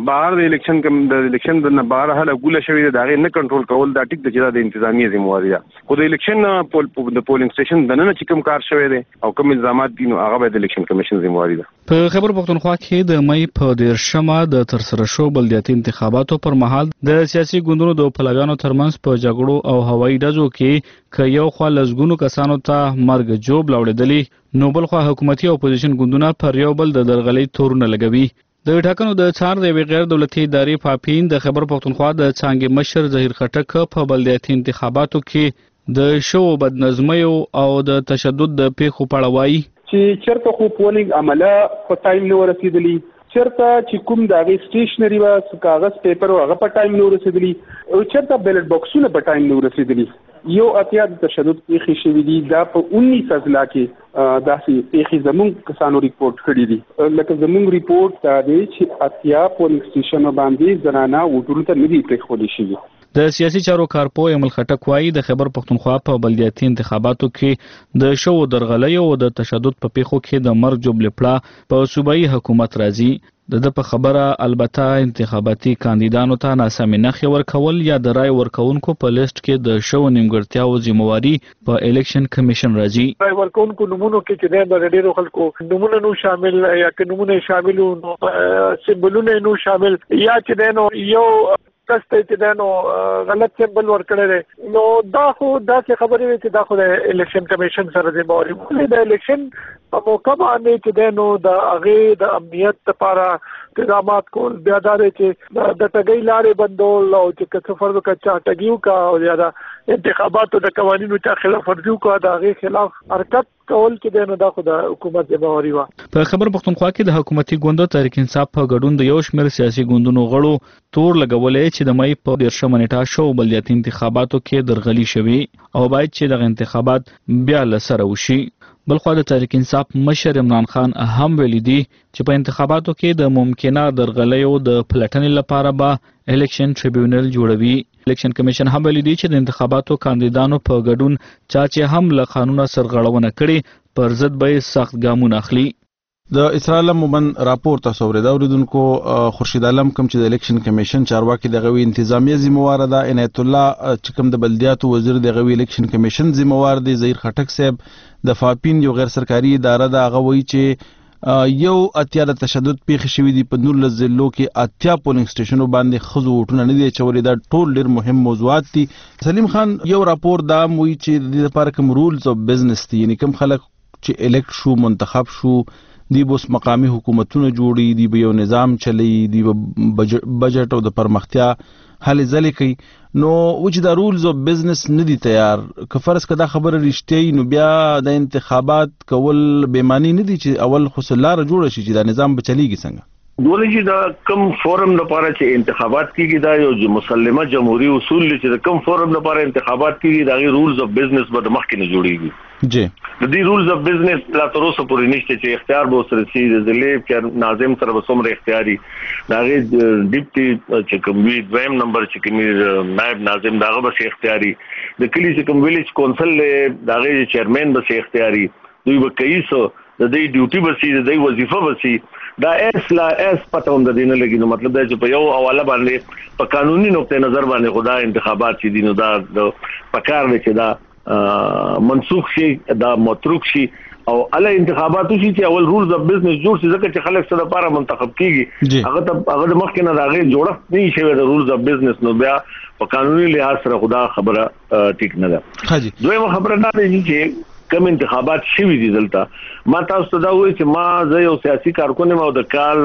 Speaker 14: بهر د الیکشن د بهر هله ګوله شوی دا غي نه کنټرول کول دا ټیک د انتظامی ذمہواری ده. خو د الیکشن د پولینګ سټیشن د نن چې کوم کار شوی دی او کوم الزامات دي نو هغه د الیکشن کمیشن ذمہواری ده.
Speaker 13: په خیبر پختونخوا کې د مې په 13 د ترسره شو بلدیاتي انتخاباتو پر مهال د سیاسي ګوندونو د پلویانو ترمنځ په جګړو او هوایي ډزو کې یو خوا لزګونو کسانو ته مرګ جوړ لاوړېدلی نو بل خوا حکومتي او اپوزیشن ګوندونه پر یو بل د درغلۍ تورونه لګوي. د ټاکنو د څار د غیر دولتي ادارې پاپین د خیبر پختونخوا د څانګې مشر ظهیر خټک په بلدیاتي انتخاباتو کې د شو بدنظمیو او د تشدد د پیښو په اړه وایي
Speaker 15: چې چرته خو پولینګ عمله په ټایم نه ورسېدلی، چرته چې کوم د هغې سټیشنري وه کاغذ پیپر هغه په ټایم نه ورسېدلی او چرته بیلټ بکسونه په ټایم نه ورسېدلی. یو اتیا د تشدد پیښې شوي دي دا په 19 اضلاع کې داسې پیښې زموږ کسانو ریپورټ کړي دي. لکه زموږ ریپورټ دا دی چې اتیا پولینګ سټیشنو باندې زنانه ووټونو ته نه دي پرېښودل شوي.
Speaker 13: د سیاسي چارو کارپو ایمل خټک وایي د خیبر پختونخوا په بلدیاتي انتخاباتو کې د شو درغلیو او د تشدد په پیښو کې د مرګ جوړ پړه په صوبایي حکومت راځي. د په خبره البته انتخاباتي کاندیدانو ته ناسمې نښې ورکول یا د رای ورکونکو په لیست کې د شو نیمګړتیاو ذمہواری په الیکشن کمیشن راځي.
Speaker 16: رای ورکونکو نمونو کې چې د ډېرو خلکو نمونه نو شامل یا که نمونه شامل نو سمبولونه نو شامل یا چې نو یو کسته چې نو غلط سمبل ورکړل نو دا خو داسې خبرې وي چې دا خو د الیکشن کمیشن سره ذمہواری ولې د الیکشن په موقع باندې چې نو د هغه د امنیت لپاره اقدامات کول بیا دا چې د ټګۍ لارې بندول او چې څه فرض کچا ټګیو کا او زیاده انتخاباتو د قوانینو ته خلاف ورزي کو دا غي خلاف حرکت کول چې نو دا خو د حکومت ذمہواری و.
Speaker 13: په خبر پختونخوا کې د حکومتي ګوندو تحریک انصاف په ګډون د یو شمېر سیاسي ګوندونو غړو تور لګولې چې د مې په 13 منېټه شو بلدیاتي انتخاباتو کې درغلي شوي او باید چې د انتخابات بیا لسره وشي. بلخوا د تحریک انصاف مشر عمران خان هم ویلي دي چې په انتخاباتو کې د ممکنه درغلیو د پلټنې لپاره به الیکشن ټریبیونل جوړوي. الیکشن کمیشن هم ویلي دي چې د انتخاباتو کاندیدانو په ګډون چې هم له قانونه سرغړونه کړي پر ضد به سخت ګامونه اخلي.
Speaker 10: د اسرائیل مومن راپور تاسو ورته اوریدونکو خورشید عالم کوم چې د الیکشن کمیشن چارواکي د غوي انتظامیه ذمہوار ده، عنایت الله چې کوم د بلدیاتو وزیر د غوي الیکشن کمیشن ذمہوار دی، ظهیر خټک صاحب د فاپین یو غیر سرکاري اداره ده هغه وایي چې یو اتیا د تشدد پیښې شوې دي په 19 ضلعو کې اتیا پولینګ سټیشنو باندې خزو وټونه نه دي چولې دا ټول ډېر مهم موضوعات دي. سلیم خان یو راپور دا وایي چې د لپاره کوم رولز اف بزنس دي، یعنی کوم خلک چې الیکټ شو منتخب شو دی بوس مقامی حکومتونه جوړي دی به یو نظام چلی دی بجټ او د پرمختیا حل ځلې کوي نو وجه دا رولز اف بزنس ندي تیار که فرض کدا خبره رښتیا نو بیا د انتخابات کول به معنی ندي چې اول خصلار جوړ شي چې دا نظام به چلیږي څنګه.
Speaker 12: دوله چې دا کم فورم لپاره چې انتخابات کیږي دا یو مسلمه جمهوریت اصول چې کم فورم لپاره انتخابات کیږي دا غي رولز اف بزنس به مخکې نه جوړیږي.
Speaker 10: جی
Speaker 12: د دې رولز اف بزنس لا تر اوسه پورې نشته چې اختیار به سره سي د ضلع کې ناظم سره وسومره اختیاري دا غي ډیپټي چې کوم وی دویم نمبر چې کوم نائب ناظم داغه به اختیاري د کلی چې کوم ویلیج کونسل دا غي چیرمن به اختیاري دوی به کیسو د دې ډیوټي به سي د دې وظیفه به سي دا اس پته هم د دینه لګي نو مطلب دا چې په یو حواله باندې په قانوني نقطه نظر باندې خدا انتخابات چې دینو دا پکار دی چې دا منسوخ شي دا متروک شي او اله انتخاباتو شي چې اول رولز اف بزنس جوړ شي ځکه چې خلک سره لپاره منتخب کیږي هغه د مخکې نه راغی جوړښت نه شي د رولز اف بزنس نو بیا په قانوني لحاظ سره خدا خبره ټیک نه ده. دویمه خبره دا دی چې کم انتخابات شوي دي دلته ما تاسو ته دا وایي چې ما زه یو سیاسي کارکون یم او د کال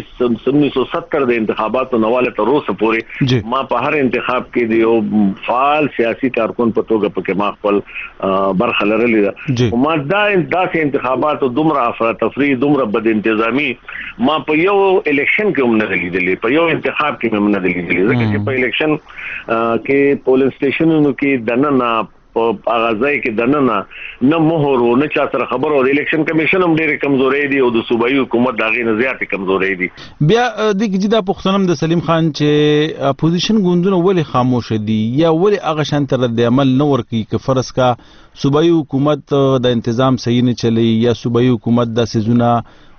Speaker 12: 1970 د انتخاباتو نواله تر اوسه پورې ما په هر انتخاب کې د یو فعال سیاسي کارکون په توګه پکې ما خپل برخه لرلې ده. ما داسې انتخاباتو دومره افراطفری دومره بد انتظامی ما په یو الیکشن کې هم نه لیدلې په یو انتخاب کې هم نه لیدلې ځکه چې په الیکشن کې پولینګ سټیشنونو کې دننه اغازای کې دننه نه مهر او نه چا سره خبر او الیکشن کمیشن هم ډېر کمزورې دي او د صوبایي حکومت داغې نه زیات کمزورې دي.
Speaker 10: بیا د جدا پښتنم د سلیم خان چې اپوزیشن ګوندونه ولې خاموش دي یا ولې هغه شان تر د عمل نه ورکی که فرض کا صوبایي حکومت د تنظیم صحیح نه چلی یا صوبایي حکومت د سيزونه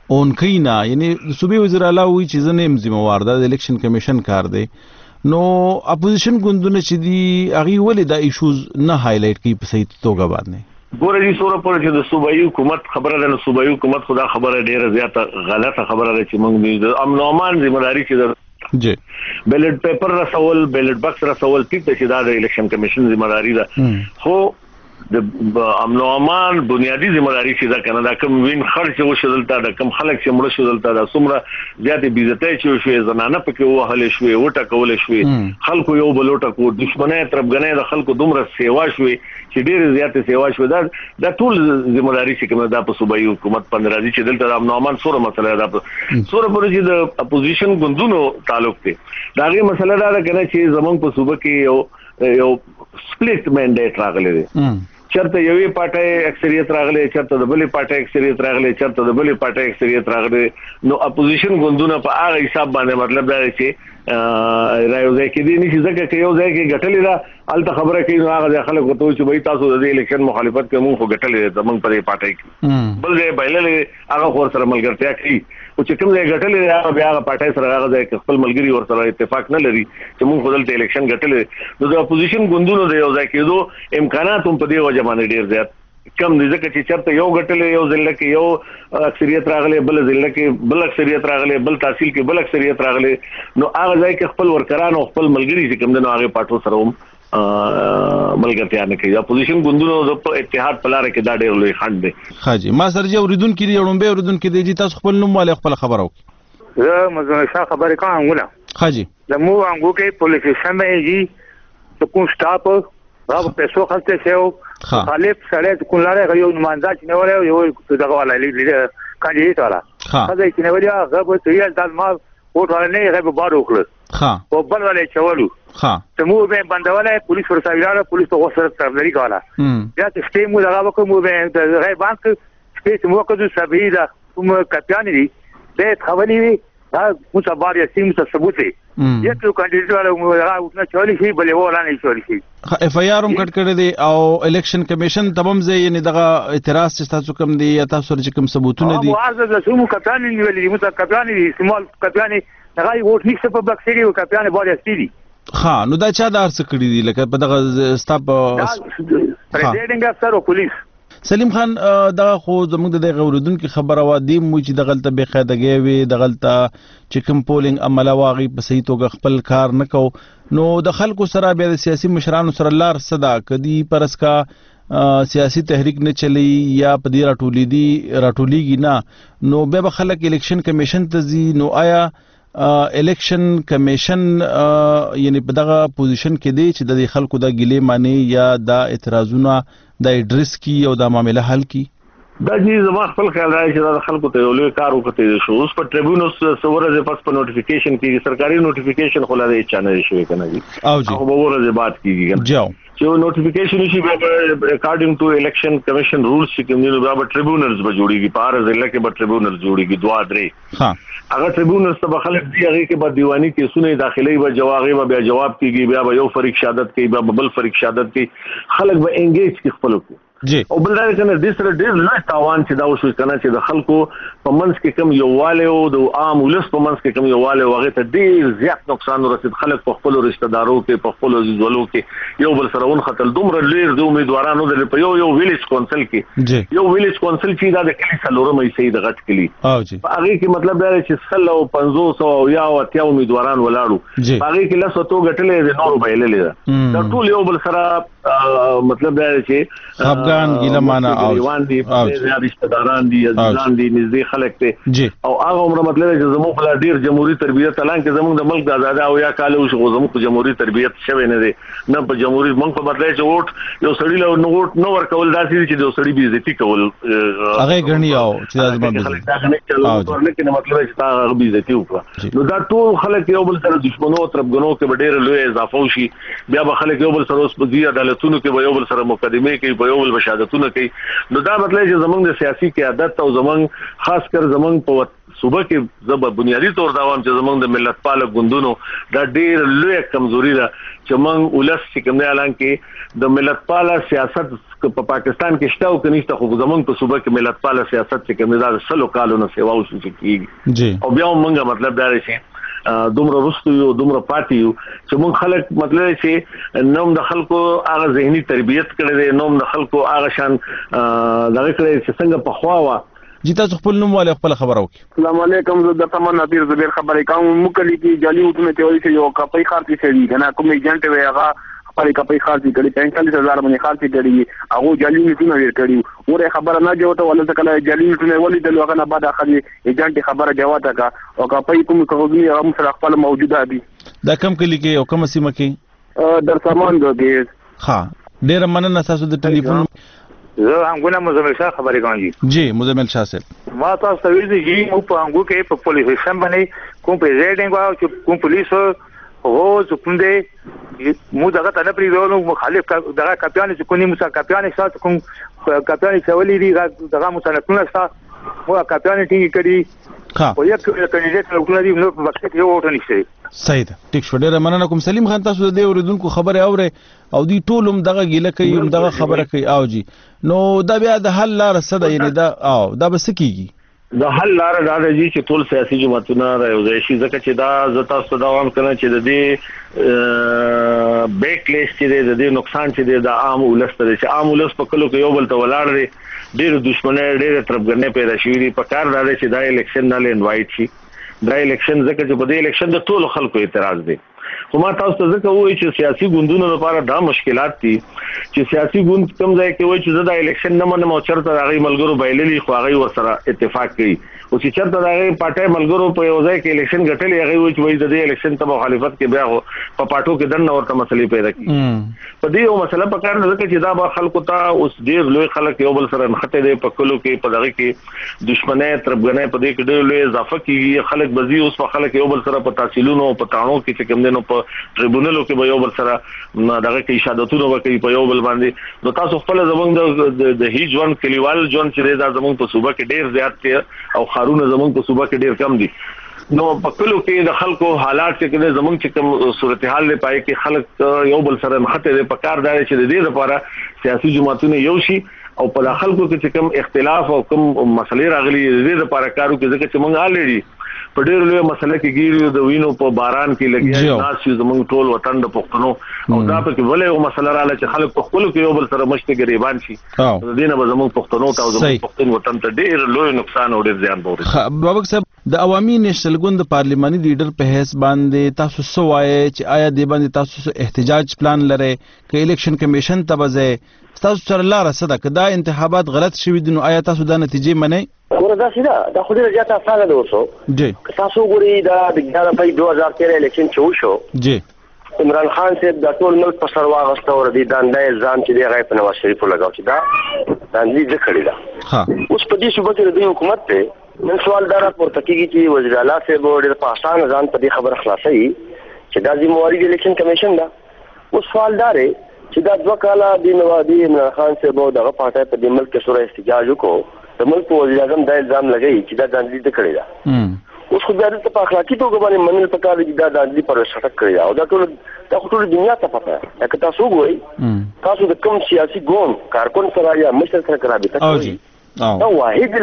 Speaker 10: اون کینا یعنی صوبې وزیر اعلی وی چې زنه ذمہوار ده د الیکشن کمیشن کار دی نو اپوزیشن ګوندونه چې دی هغه ولې دا ایشوز نه هایلایټ کوي په صحیح توګه باندې
Speaker 12: ګوره دي سوره پر چې د صوبایي حکومت خبره ده نو صوبایي حکومت خدا خبره ډیره زیاته غلطه خبره ده چې موږ د امن او امان ذمہداري چې
Speaker 10: جی
Speaker 12: بیلټ پیپر رسول بیلټ بکس رسول ټیک ده چې دا د الیکشن کمیشن ذمہداري ده خو د امن او امان بنیادی ذمہداري چې دا کنه دا کوم وین خرچ وشول تا دا کوم خلک چې مړ شول تا دا څومره زیاتې بیزتای چې شوې زنانه پکې وهلې شوې وټه کولې شوې خلکو یو بلوټه کو دښمنه تربګنې د خلکو دومره سیوا شوې چې ډېر زیاتې سیوا شوې دا ټول ذمہداري چې کومه دا په صوبایي حکومت باندې راځي چې دلته د امن او امان سوره مسله ده سوره پر چې د اپوزیشن ګوندونو تعلق دی دا غي مسله دا کنه چې زمونږ په صوبه کې یو سپلیټ منډیټ راغلی دی چرته یوې پارټي اکثریت راغلی چرته د بلې پارټي اکثریت راغلی چرته د بلې پارټي اکثریت راغلی نو اپوزیشن ګوندونه په هغه حساب باندې مطلب دا چې رايوځي کې دي نشي ځکه چې یو ځای کې غټلې دا الته خبره کوي نو هغه خلک ته چې وای تاسو د الیکشن مخالفت کوم خو غټلې زمونږ په پارټي کې بل ځای بایللې هغه خور سره ملګرتیا کوي او چې کوم ځای غټلې هغه بیا هغه پارټي سره هغه ځای خپل ملګری ور سره اتفاق نه لري چې موږ خپل ته الیکشن غټلې نو د اپوزیشن ګوندونو د یو ځای کېدو امکانات هم په دې وجه باندې ډیر زیات کم دي ځکه چې چرته یو غټلې یو ځل کې یو اکثریت راغلي بل ځل کې بل اکثریت راغلي بل تحصیل کې بل اکثریت راغلي نو هغه ځای کې خپل ورکران او خپل ملګری چې کوم دنو هغه پټو سره ملګرتیا نه کوي اپوزیشن ګوندونو د اتحاد په لار کې دا ډېر لوی خنډ دی
Speaker 10: خاجي ما سرجه اوریدون کې یوړم به اوریدون کې دی تاسو خپل نوم والے خپل خبرو
Speaker 17: زه مزونه شاه خبرې کوم ولا
Speaker 10: خاجي
Speaker 17: د مو انګو کې پولیس سمېږي د کوم سټاپ راو پیسو خلته شو خالف سره کولاله یو نمائنده چې نو یو دغه والا لیډر کاندیدټ والا هغه چې نو هغه په تیل د ما ووټ والا نه هغه بارو کړ او بل والا چولو ته مو به بندواله پولیس ورساویاله پولیس په وسره ترلري کوله یا چې سټیم مو هغه کوم به د غیر بانک سپیس مو کوم سبیدا کوم کپیان دي د خبرې دا مصبار یا سیم ثبوت یو کاندیدټ والا مو هغه چولي شي بلې ولا نه چولي شي
Speaker 10: اف ای آر هم کټ کړی دی او الیکشن کمیشن تمام ځای یعنی دغه اعتراض چې تاسو کوم دی یا تاسو سره کوم ثبوتونه دي
Speaker 17: او د سمو کپیان نیولې دي مو کپیان دي سمال کپیان هغه ووټ نشته په بکسری او کپیان باندې استری
Speaker 10: نو دا چا دار څه کړی دي لکه په دغه ستاپ
Speaker 17: پریزیډنټ افسر او پولیس
Speaker 10: سلیم خان دغه خو زموږ د غوړدونکو خبره و دی مو چې دغلته به قاعدګي وي دغلته چې کوم پولینګ عمله واغي په صحیح توګه خپل کار نه کو نو د خلکو سره به د سیاسي مشرانو سره لار صدا کدي پرس کا سیاسي تحریک نه چلی یا په دې راټولېږي نه نو به خلک الیکشن کمیشن ته زی نو آیا الیکشن کمیشن یعنی په دغه پوزیشن کې دی چې د خلکو د ګلې معنی یا د اعتراضونه د ایډریس کی او د معاملې حل کی
Speaker 12: دا چې زما خپل خیال راځي چې دا خلکو ته یو لوی کار وکړي شو اوس په ټریبیونل سورزه پس په نوټیفیکیشن کې سرکاري نوټیفیکیشن خلا دی چانه شوی کنه جی
Speaker 10: او جی
Speaker 12: او به ورځ بعد کیږي
Speaker 10: جاو
Speaker 12: چې نوټیفیکیشن شي به اکارډینګ ټو الیکشن کمیشن رولز چې کوم دی به ټریبیونلز به جوړیږي په هر ضلع کې به ټریبیونلز جوړیږي دوا درې هغه ټریبیونلز ته خلک دی هغه کې به دیوانی کیسونه داخلي به جواب بیا جواب کیږي بیا به یو فریق شهادت کوي بیا بل فریق شهادت کوي خلک به انګیج کی خپل
Speaker 10: جی
Speaker 12: او بل دا کنه د سره ډیر لوی تاوان چې دا وشو کنه چې د خلکو په منځ کې کم یوواله او د عام ولس په منځ کې کم یوواله وغه ته ډیر زیات نقصان ورسید خلک په خپل رشتہ دارو کې په خپل عزیزولو کې یو بل سره ون خطر دومره لیر د امیدوارانو د په یو ویلیج کونسل کې یو ویلیج کونسل چې دا د کلی سلورمې سي د غټ کلی
Speaker 10: او جی
Speaker 12: هغه کې مطلب دا چې سل او 500 یا او اتیا امیدواران ولاړو هغه کې لاسو تو غټلې د نور بایللې دا ټول یو بل سره مطلب دا چې
Speaker 10: افغان ګلمانه او
Speaker 12: ایوان دي په رشتہ داران دي عزیزان دي نږدې خلک ته او هغه عمر مطلب چې زموږ په ډیر جمهوریت تربیت اعلان کې زموږ د ملک د آزاد او یا کال او زموږ په جمهوریت تربیت شوه نه دي نه په جمهوریت مونږ په بدله چې ووټ یو سړی له ووټ نو ورکول داسې چې یو سړی بي عزتي کول
Speaker 10: هغه غني او چې د
Speaker 12: ځمانه کې مطلب چې هغه بي عزتي وکړه نو دا ټول خلک یو بل سره دښمنو تربګنو کې ډیر لوی اضافه وشي بیا به خلک یو بل سره اوس په دې عدالتونو کې یو بل سره مقدمه کوي په یو بل بشادتونه کوي نو دا مطلب چې زمونږ د سیاسي قیادت او زمونږ خاص کر زمونږ په صوبه کې زب بنیادی طور دا وام چې زمونږ د ملت پال ګوندونو دا ډېر لوی کمزوري ده چې موږ ولس چې کوم اعلان کې د ملت پال سیاست په پاکستان کې شته او کنيشته خو زمونږ په صوبه کې ملت پاله سیاست چې کوم دا سلو کالونو سیوا وشو کیږي
Speaker 10: جی
Speaker 12: او بیا موږ مطلب دا شي دومره رستو یو دومره پاتې یو چې موږ خلک مطلب چې نوم د خلکو هغه ذهني تربیت کړي دي نوم د خلکو هغه شان دغه کړي چې څنګه په خوا وا
Speaker 10: جی تاسو خپل نوم والے خپل خبر وکړئ.
Speaker 15: السلام علیکم زه د تمام نبیر زبیر خبرې کوم مکلی کې جالي وټونه ته وایي چې یو کپي خارتي سړي کنه کوم ایجنټ وي هغه خپل کپي خارتي کړي 45000 باندې خارتي کړي هغه جالي وټونه ور کړي وره خبره نه جوړه ولته کله جالي وټونه ولې د لوغه نه بعد اخلي ایجنټ خبره جواب کا او کپي کوم کوي هغه سره خپل موجوده دي
Speaker 10: دا کم کلی کې او کوم سیمه کې
Speaker 15: در سامان دوی
Speaker 10: ها ډیر مننه تاسو د ټلیفون
Speaker 17: زه انګونه مزمل شاه خبرې کوم
Speaker 10: جی مزمل شاه صاحب
Speaker 17: ما تاسو ته ویل دي مو په انګو کې په پولیس سټیشن باندې کوم پریزیډنټ واو چې کوم پولیس هو کوم دې مو دغه ته نه پریږدو مخالف دغه کاپیان چې کوم موسی کاپیان شاته کوم کاپیان چې ولې دي دغه مصالحتونه شته مو کاپیان ټینګ کړي
Speaker 10: ها
Speaker 17: او یو کینډیډیټ ورکړل دي نو په وخت کې یو وټ نشته
Speaker 10: صحیح ده ټیک شو ډیره مننه کوم سلیم خان تاسو د اوریدونکو خبره اوري او دی ټولم دغه ګیله کوي هم دغه خبره کوي او جی نو دا بیا د حل لار څه ده یعنی دا او دا بس کیږي
Speaker 12: د حل لار دا دی چې ټول سیاسي جماعتونه راوځي شي ځکه چې دا زتا ستاسو دوام کنه چې د دې بیک لیست چې د دې نقصان چې د عام ولست دی چې عام ولست په کلو کې یو بل ته ولاړ دی ډېر دښمنۍ ډېر تربګنې پیدا شوې دي په کار دا دی چې دا الیکشن نه انوایټ شي دا الیکشن ځکه چې په دې الیکشن د ټولو خلکو اعتراض دی خو ما تاسو ته ځکه وایي چې سیاسي ګوندونو لپاره دا مشکلات دي چې سیاسي ګوند کوم ځای کې وایي چې دا الیکشن نه منم او چرته هغه ملګرو بایللي خو هغه ورسره اتفاق کوي او چې چرته هغه پټه ملګرو په یو ځای کې الیکشن ګټلې هغه وایي چې د دې الیکشن ته مخالفت کې بیا په پټو کې دنه ورته مسلې پیدا کړي په دې یو مسله په کار نه ځکه چې دا به خلکو ته اوس ډیر لوی خلک یو بل سره نخته دي په کلو کې په دغه کې دښمنۍ تربګنۍ په دې کې ډیر لوی اضافه کیږي خلک بزی اوس په خلک یو بل سره په تحصیلونو په تاڼو کې چې کوم دینو په ټریبونلو کې به یو بل سره دغه کې شهادتونه وکړي په یو بل باندې نو تاسو خپل زمونږ د هیڅ ژوند کلیوال ژوند چې دا زمونږ په صوبه کې ډیر زیات دي او خارونه زمونږ په صوبه کې ډیر کم دي نو په کلو کې د خلکو حالات چې زمونږ چې کوم صورتحال لري پای کې خلک یو بل سره مخته دي په کار دی چې د دې لپاره سیاسي جماعتونه یو شي او په خلکو کې چې کوم اختلاف او کوم مسلې راغلي د دې لپاره کارو کې ځکه چې موږ الریډي په ډېر لوی مسله کې ګیرو د وینو په باران کې لګیا ناس چې زموږ ټول وطن د پښتنو او دا په کې ولې یو مسله رااله چې خلک په خپل کې یو بل سره مشته غریبان شي د دې نه به زموږ پښتنو ته او زموږ پښتون وطن ته ډېر لوی نقصان او ډېر زیان ورسېږي.
Speaker 10: بابک صاحب د عوامي نېشنل ګوند د پارلماني لیډر په حیث باندې تاسو څه وایي چې آیا د باندې تاسو احتجاج پلان لرئ چې الیکشن کمیشن ته وځي تاسو سره لار څه ده کدا انتخابات غلط شوي دي نو آیا تاسو دا نتیجې منئ؟
Speaker 11: وردا سیدا دا خو ډیره زیاته اسانه ده اوسو
Speaker 10: جی
Speaker 11: تاسو ګوري دا د 2013 الیکشن چې وشو
Speaker 10: جی
Speaker 11: عمران خان صاحب د ټول ملک په سر واغسته ور دي داندې ځان چې دی غي په نواز شریف لګاو چې دا داندې د کړی دا
Speaker 10: ها
Speaker 11: اوس په دې صوبه کې د حکومت ته نن سوال دار پورته کیږي چې وزیر اعلی صاحب ډېر په اسانه ځان په دې خبر خلاصي چې دا ذمہواری د الیکشن کمیشن دا اوس سوال دار چې دا 2 کاله د نوادي عمران خان صاحب دغه پټه په دې ملک کې سره احتجاج وکړو د ملک وزیر اعظم دا الزام لګی چې دا داندې د کړی دا اوس خو دا د په اخلاقی توګه باندې منل پکاره دي دا داندې پر شټک کړی او دا ټول دنیا ته پته ده که تاسو وګورئ تاسو د کوم سیاسي ګوند کارکون سره یا مشر سره رابطه کوئ دا واحد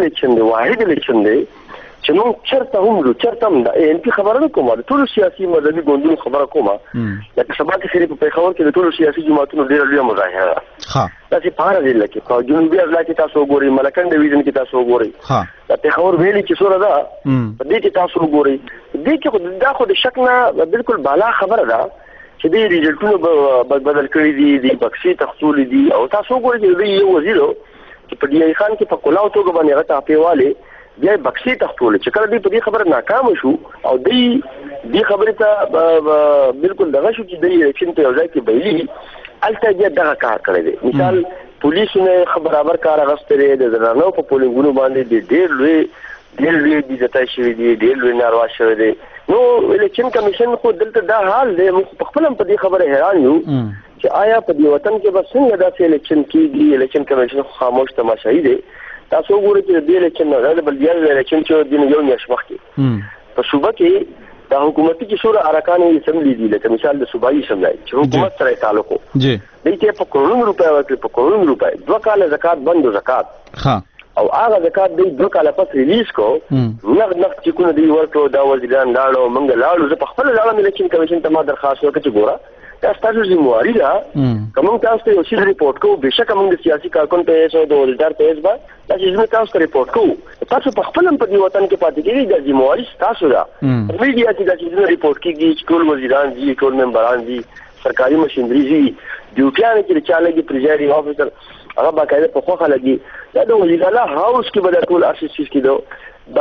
Speaker 11: الیکشن دی چې موږ چرته هم چرته هم د ان پی خبره نه کومه ټول سیاسي مدني ګوندونو خبره کومه لکه سبا کې خېری په پیښور کې د ټول سیاسي جماعتونو ډېر لوی مظاهره ها دا چې پاره دی لکه په جنوبي اضلاع کې تاسو وګورئ ملکن ډیویژن کې تاسو وګورئ ها د پیښور ویلي چې سره ده په دې کې تاسو وګورئ دې کې دا خو د شک نه بالکل بالا خبره ده چې دې ریزلټونه بدل کړی دي د بخشي تخصول دي او تاسو وګورئ چې یو وزیر چې په ډی خان کې په کولاو توګه باندې غته اپیواله بیا بخشي تخصول چې کله دې په دې خبره ناکام شو او دې خبره ته بالکل دغه شو چې د الیکشن په ځای کې بیلی الته بیا دغه کار کړی دی مثال پولیسونه برابر کار غوښتي د زرانو په پولینګونو باندې ډېر لوی دي ځای شوی دی ډېر لوی ناروا شوی دی نو الیکشن کمیشن خو دلته دا حال دی موږ په خپل په دې خبره حیران یو چې آیا په دې وطن کې به څنګه داسې الیکشن کیږي الیکشن کمیشن خاموش تماشایي دی تاسو وګورئ چې د الیکشن نه د بلدیانو الیکشن چې د یو میاشت مخکې په صوبه کې دا حکومتي چې شورا ارکان اسمبلی دي لکه مثال د صوبایي اسمبلی چې حکومت سره تعلق
Speaker 10: جی
Speaker 11: دې په کروڑونو روپیا ورکړي په کروڑونو روپیا 2 کال زکات بندو زکات
Speaker 10: ها
Speaker 11: او هغه زکات د 2 کال پس ریلیز کو نغ چې کو دی ورکو دا وزیران لاړو منګ لاړو زه په خپل لاړم الیکشن کمیشن ته ما درخواست وکړ چې ګوره تاسو ذمہواری ده کوم تاسو ته یو شی ریپورت کو بشک موږ سیاسي کارکون ته سو د ولدار ته اسبا دا چې تاسو ته ریپورت کو تاسو په خپل په دې وطن کې پاتې کیږي د ذمہواری تاسو ده میډیا چې دا چې ریپورت کیږي ټول وزیران دي ټول ممبران دي سرکاري مشینری دي ډیوټیانه چې چالهږي پریزایډینګ افیسر هغه باقاعده په خوخه لګي دا د وزیراله هاوس کې به ټول ارشیف کې دو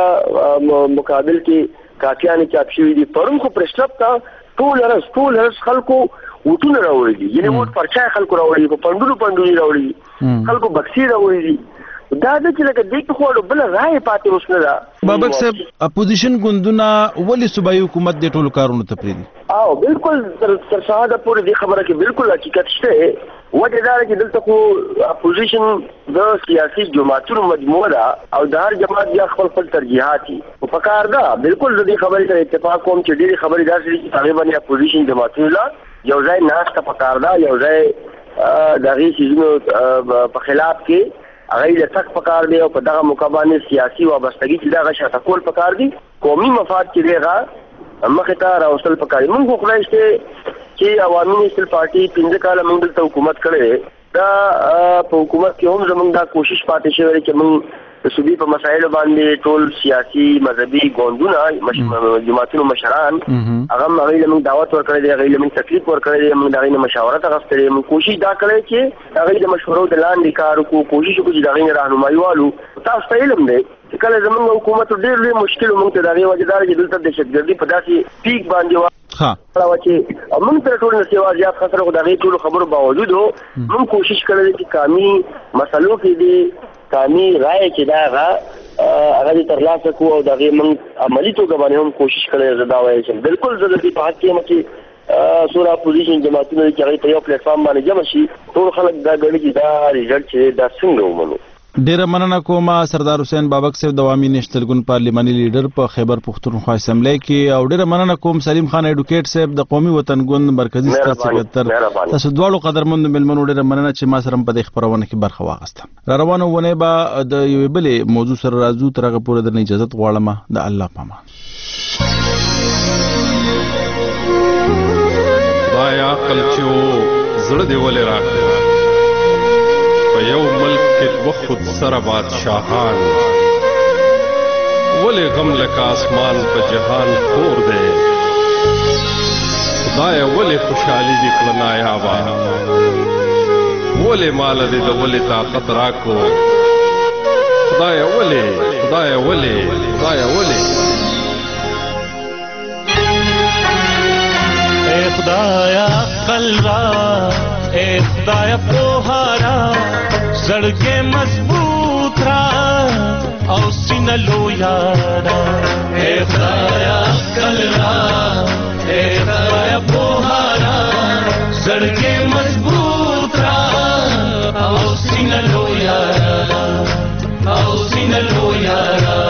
Speaker 11: باقاعده مقابل کې کاټیانه چاپ شوی دي پرم خو پرشتپ تا ټول رس خلکو وټونه راوړي دي یعنی وټ پرچا خلکو راوړي په پندونو راوړي خلکو بکسي راوړي دي دا د چې لکه دې په خو بل راي پاتې وسنه دا
Speaker 10: بابک صاحب اپوزیشن ګوندونه ولې صوبایي حکومت د ټولو کارونو ته پریدي
Speaker 11: بالکل تر شاهده پورې دې خبره کې بالکل حقیقت شته وجه دا چې دلته خو اپوزیشن د سیاسي جماعتونو مجموعه ده او د هر جماعت بیا خپل ترجیحات دي او په کار ده بالکل د دې خبرې سره اتفاق کوم چې ډېری خبرې داسې چې تقریبا اپوزیشن جماعتونو لا یو ځای ناشته په کار ده یو ځای د هغې چیزونو په خلاف کې هغه د تک په کار دی او په دغه مقابله سیاسي وابستګي چې دغه شاته کول په کار دي قومي مفاد کې دیغه مخه تا راوصل په کار موږ خو خدای چې عوامي نیشنل پارټي 15 کال موږ ته حکومت کړي دا په حکومت کې هم زموږ دا کوشش پاتې شوی چې موږ د صوبې په مسایلو باندې ټول سیاسي مذهبي ګوندونه جماعتونو مشران هغه موږ دعوت ورکړی دی هغه موږ تکلیف ورکړی دی موږ دغه مشاورت غوښتلې موږ کوشش دا کړی چې هغه د مشورو د لاندې کار وکړو کوشش وکړو چې دغه راهنمایي والو تاسو ته علم دی چې کله زموږ حکومت ډېر لوی مشکل موږ ته دغه وجدار چې دلته د دهشتګردي په داسې پیک باندې چې موږ تر ټولو سیوا زیات خطر خو دغه ټول خبرو باوجود موږ کوشش کړی چې قومي مسلو کې دي قومي رائے چې دا هغه ترلاسه کوو او دغه موږ عملی توګه باندې هم کوشش کړی زه دا وایم چې بالکل زه د دې په حق کې چې سورا اپوزیشن جماعتونو چې هغه په یو پلیټ فارم باندې جمع شي ټول خلک دا غړي چې دا ریزلټ چې دا څنګه ومنو
Speaker 10: ډیره مننه کوم سردار حسین بابک صاحب د عوامي نېشنل ګوند پارلیماني لیډر په خیبر پختونخوا اسمبلی کې او ډیره مننه کوم سلیم خان ایډوکیټ صاحب د قومي وطن ګوند مرکزی سکرټر تاسو دواړو قدرمند ملمنو ډیره مننه چې ما سره په دې خبرونه کې برخه واغسته را روانه ونه به د یو بلې موضوع سره راځو تر هغه پورې د اجازه غواړم د الله پامان
Speaker 18: خدایا کلچو زړه دی ولې راکړه یو ملک کې وخت سره بادشاہان ولې غم لکه اسمان په جهان خور دی خدایا ولې خوشحالي دې کړه نایابه ولې مال دې د ولې طاقت راکو خدایا ولې خدایا ولې خدایا ولې
Speaker 9: اے خدایا عقل را اے خدایا پوهارا زړګې مضبوط را او سینه لویارا اے خدایا عقل را اے خدایا پوهارا زړګې مضبوط را او سینه لویارا او سینه لویارا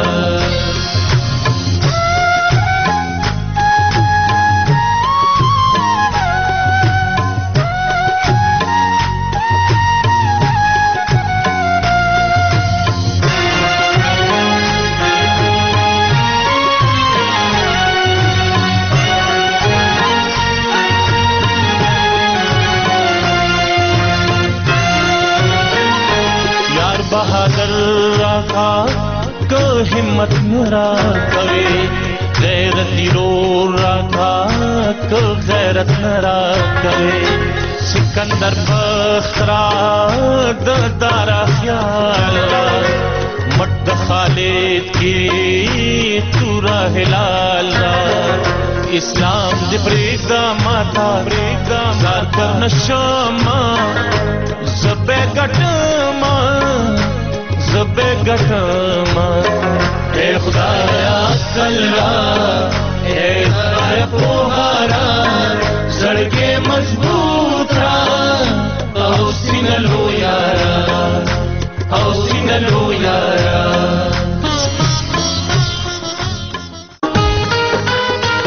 Speaker 9: हिम्मत नरा करे गैरती रो रखा को गैरत नरा करे सिकंदर बख्तरा दारा ख्याल मट खालिद की तूरा हिलाल इस्लाम दे ब्रेदा माता ब्रेदा सार कर नशमा ज़बे गटमा ज़बे गटमा ए खुदाया कल्ला ए खुदाया पोहारा सड़के मजबूत रा औसीन लो यारा औसीन लो यारा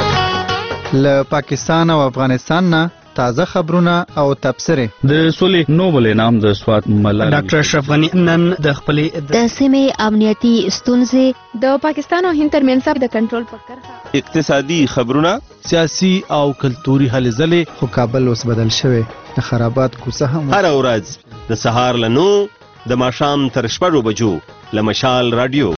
Speaker 19: له پاکستان او افغانستان نه تازه خبرونه او تبصره.
Speaker 13: د سولې نوبل انعام د سوات ملال
Speaker 20: ډاکټر اشرف غنی نن د خپل
Speaker 21: د سیمې امنیتي ستونزې
Speaker 1: د پاکستان او هند ترمنځ د کنټرول په کرښه
Speaker 5: اقتصادي خبرونه،
Speaker 10: سیاسي او کلتوري هلې ځلې.
Speaker 19: خو کابل اوس بدل شوی، د خرابات کوڅه هم
Speaker 5: هر ورځ د سهار له 9 د ماښام تر 6 بجو له مشال رادیو.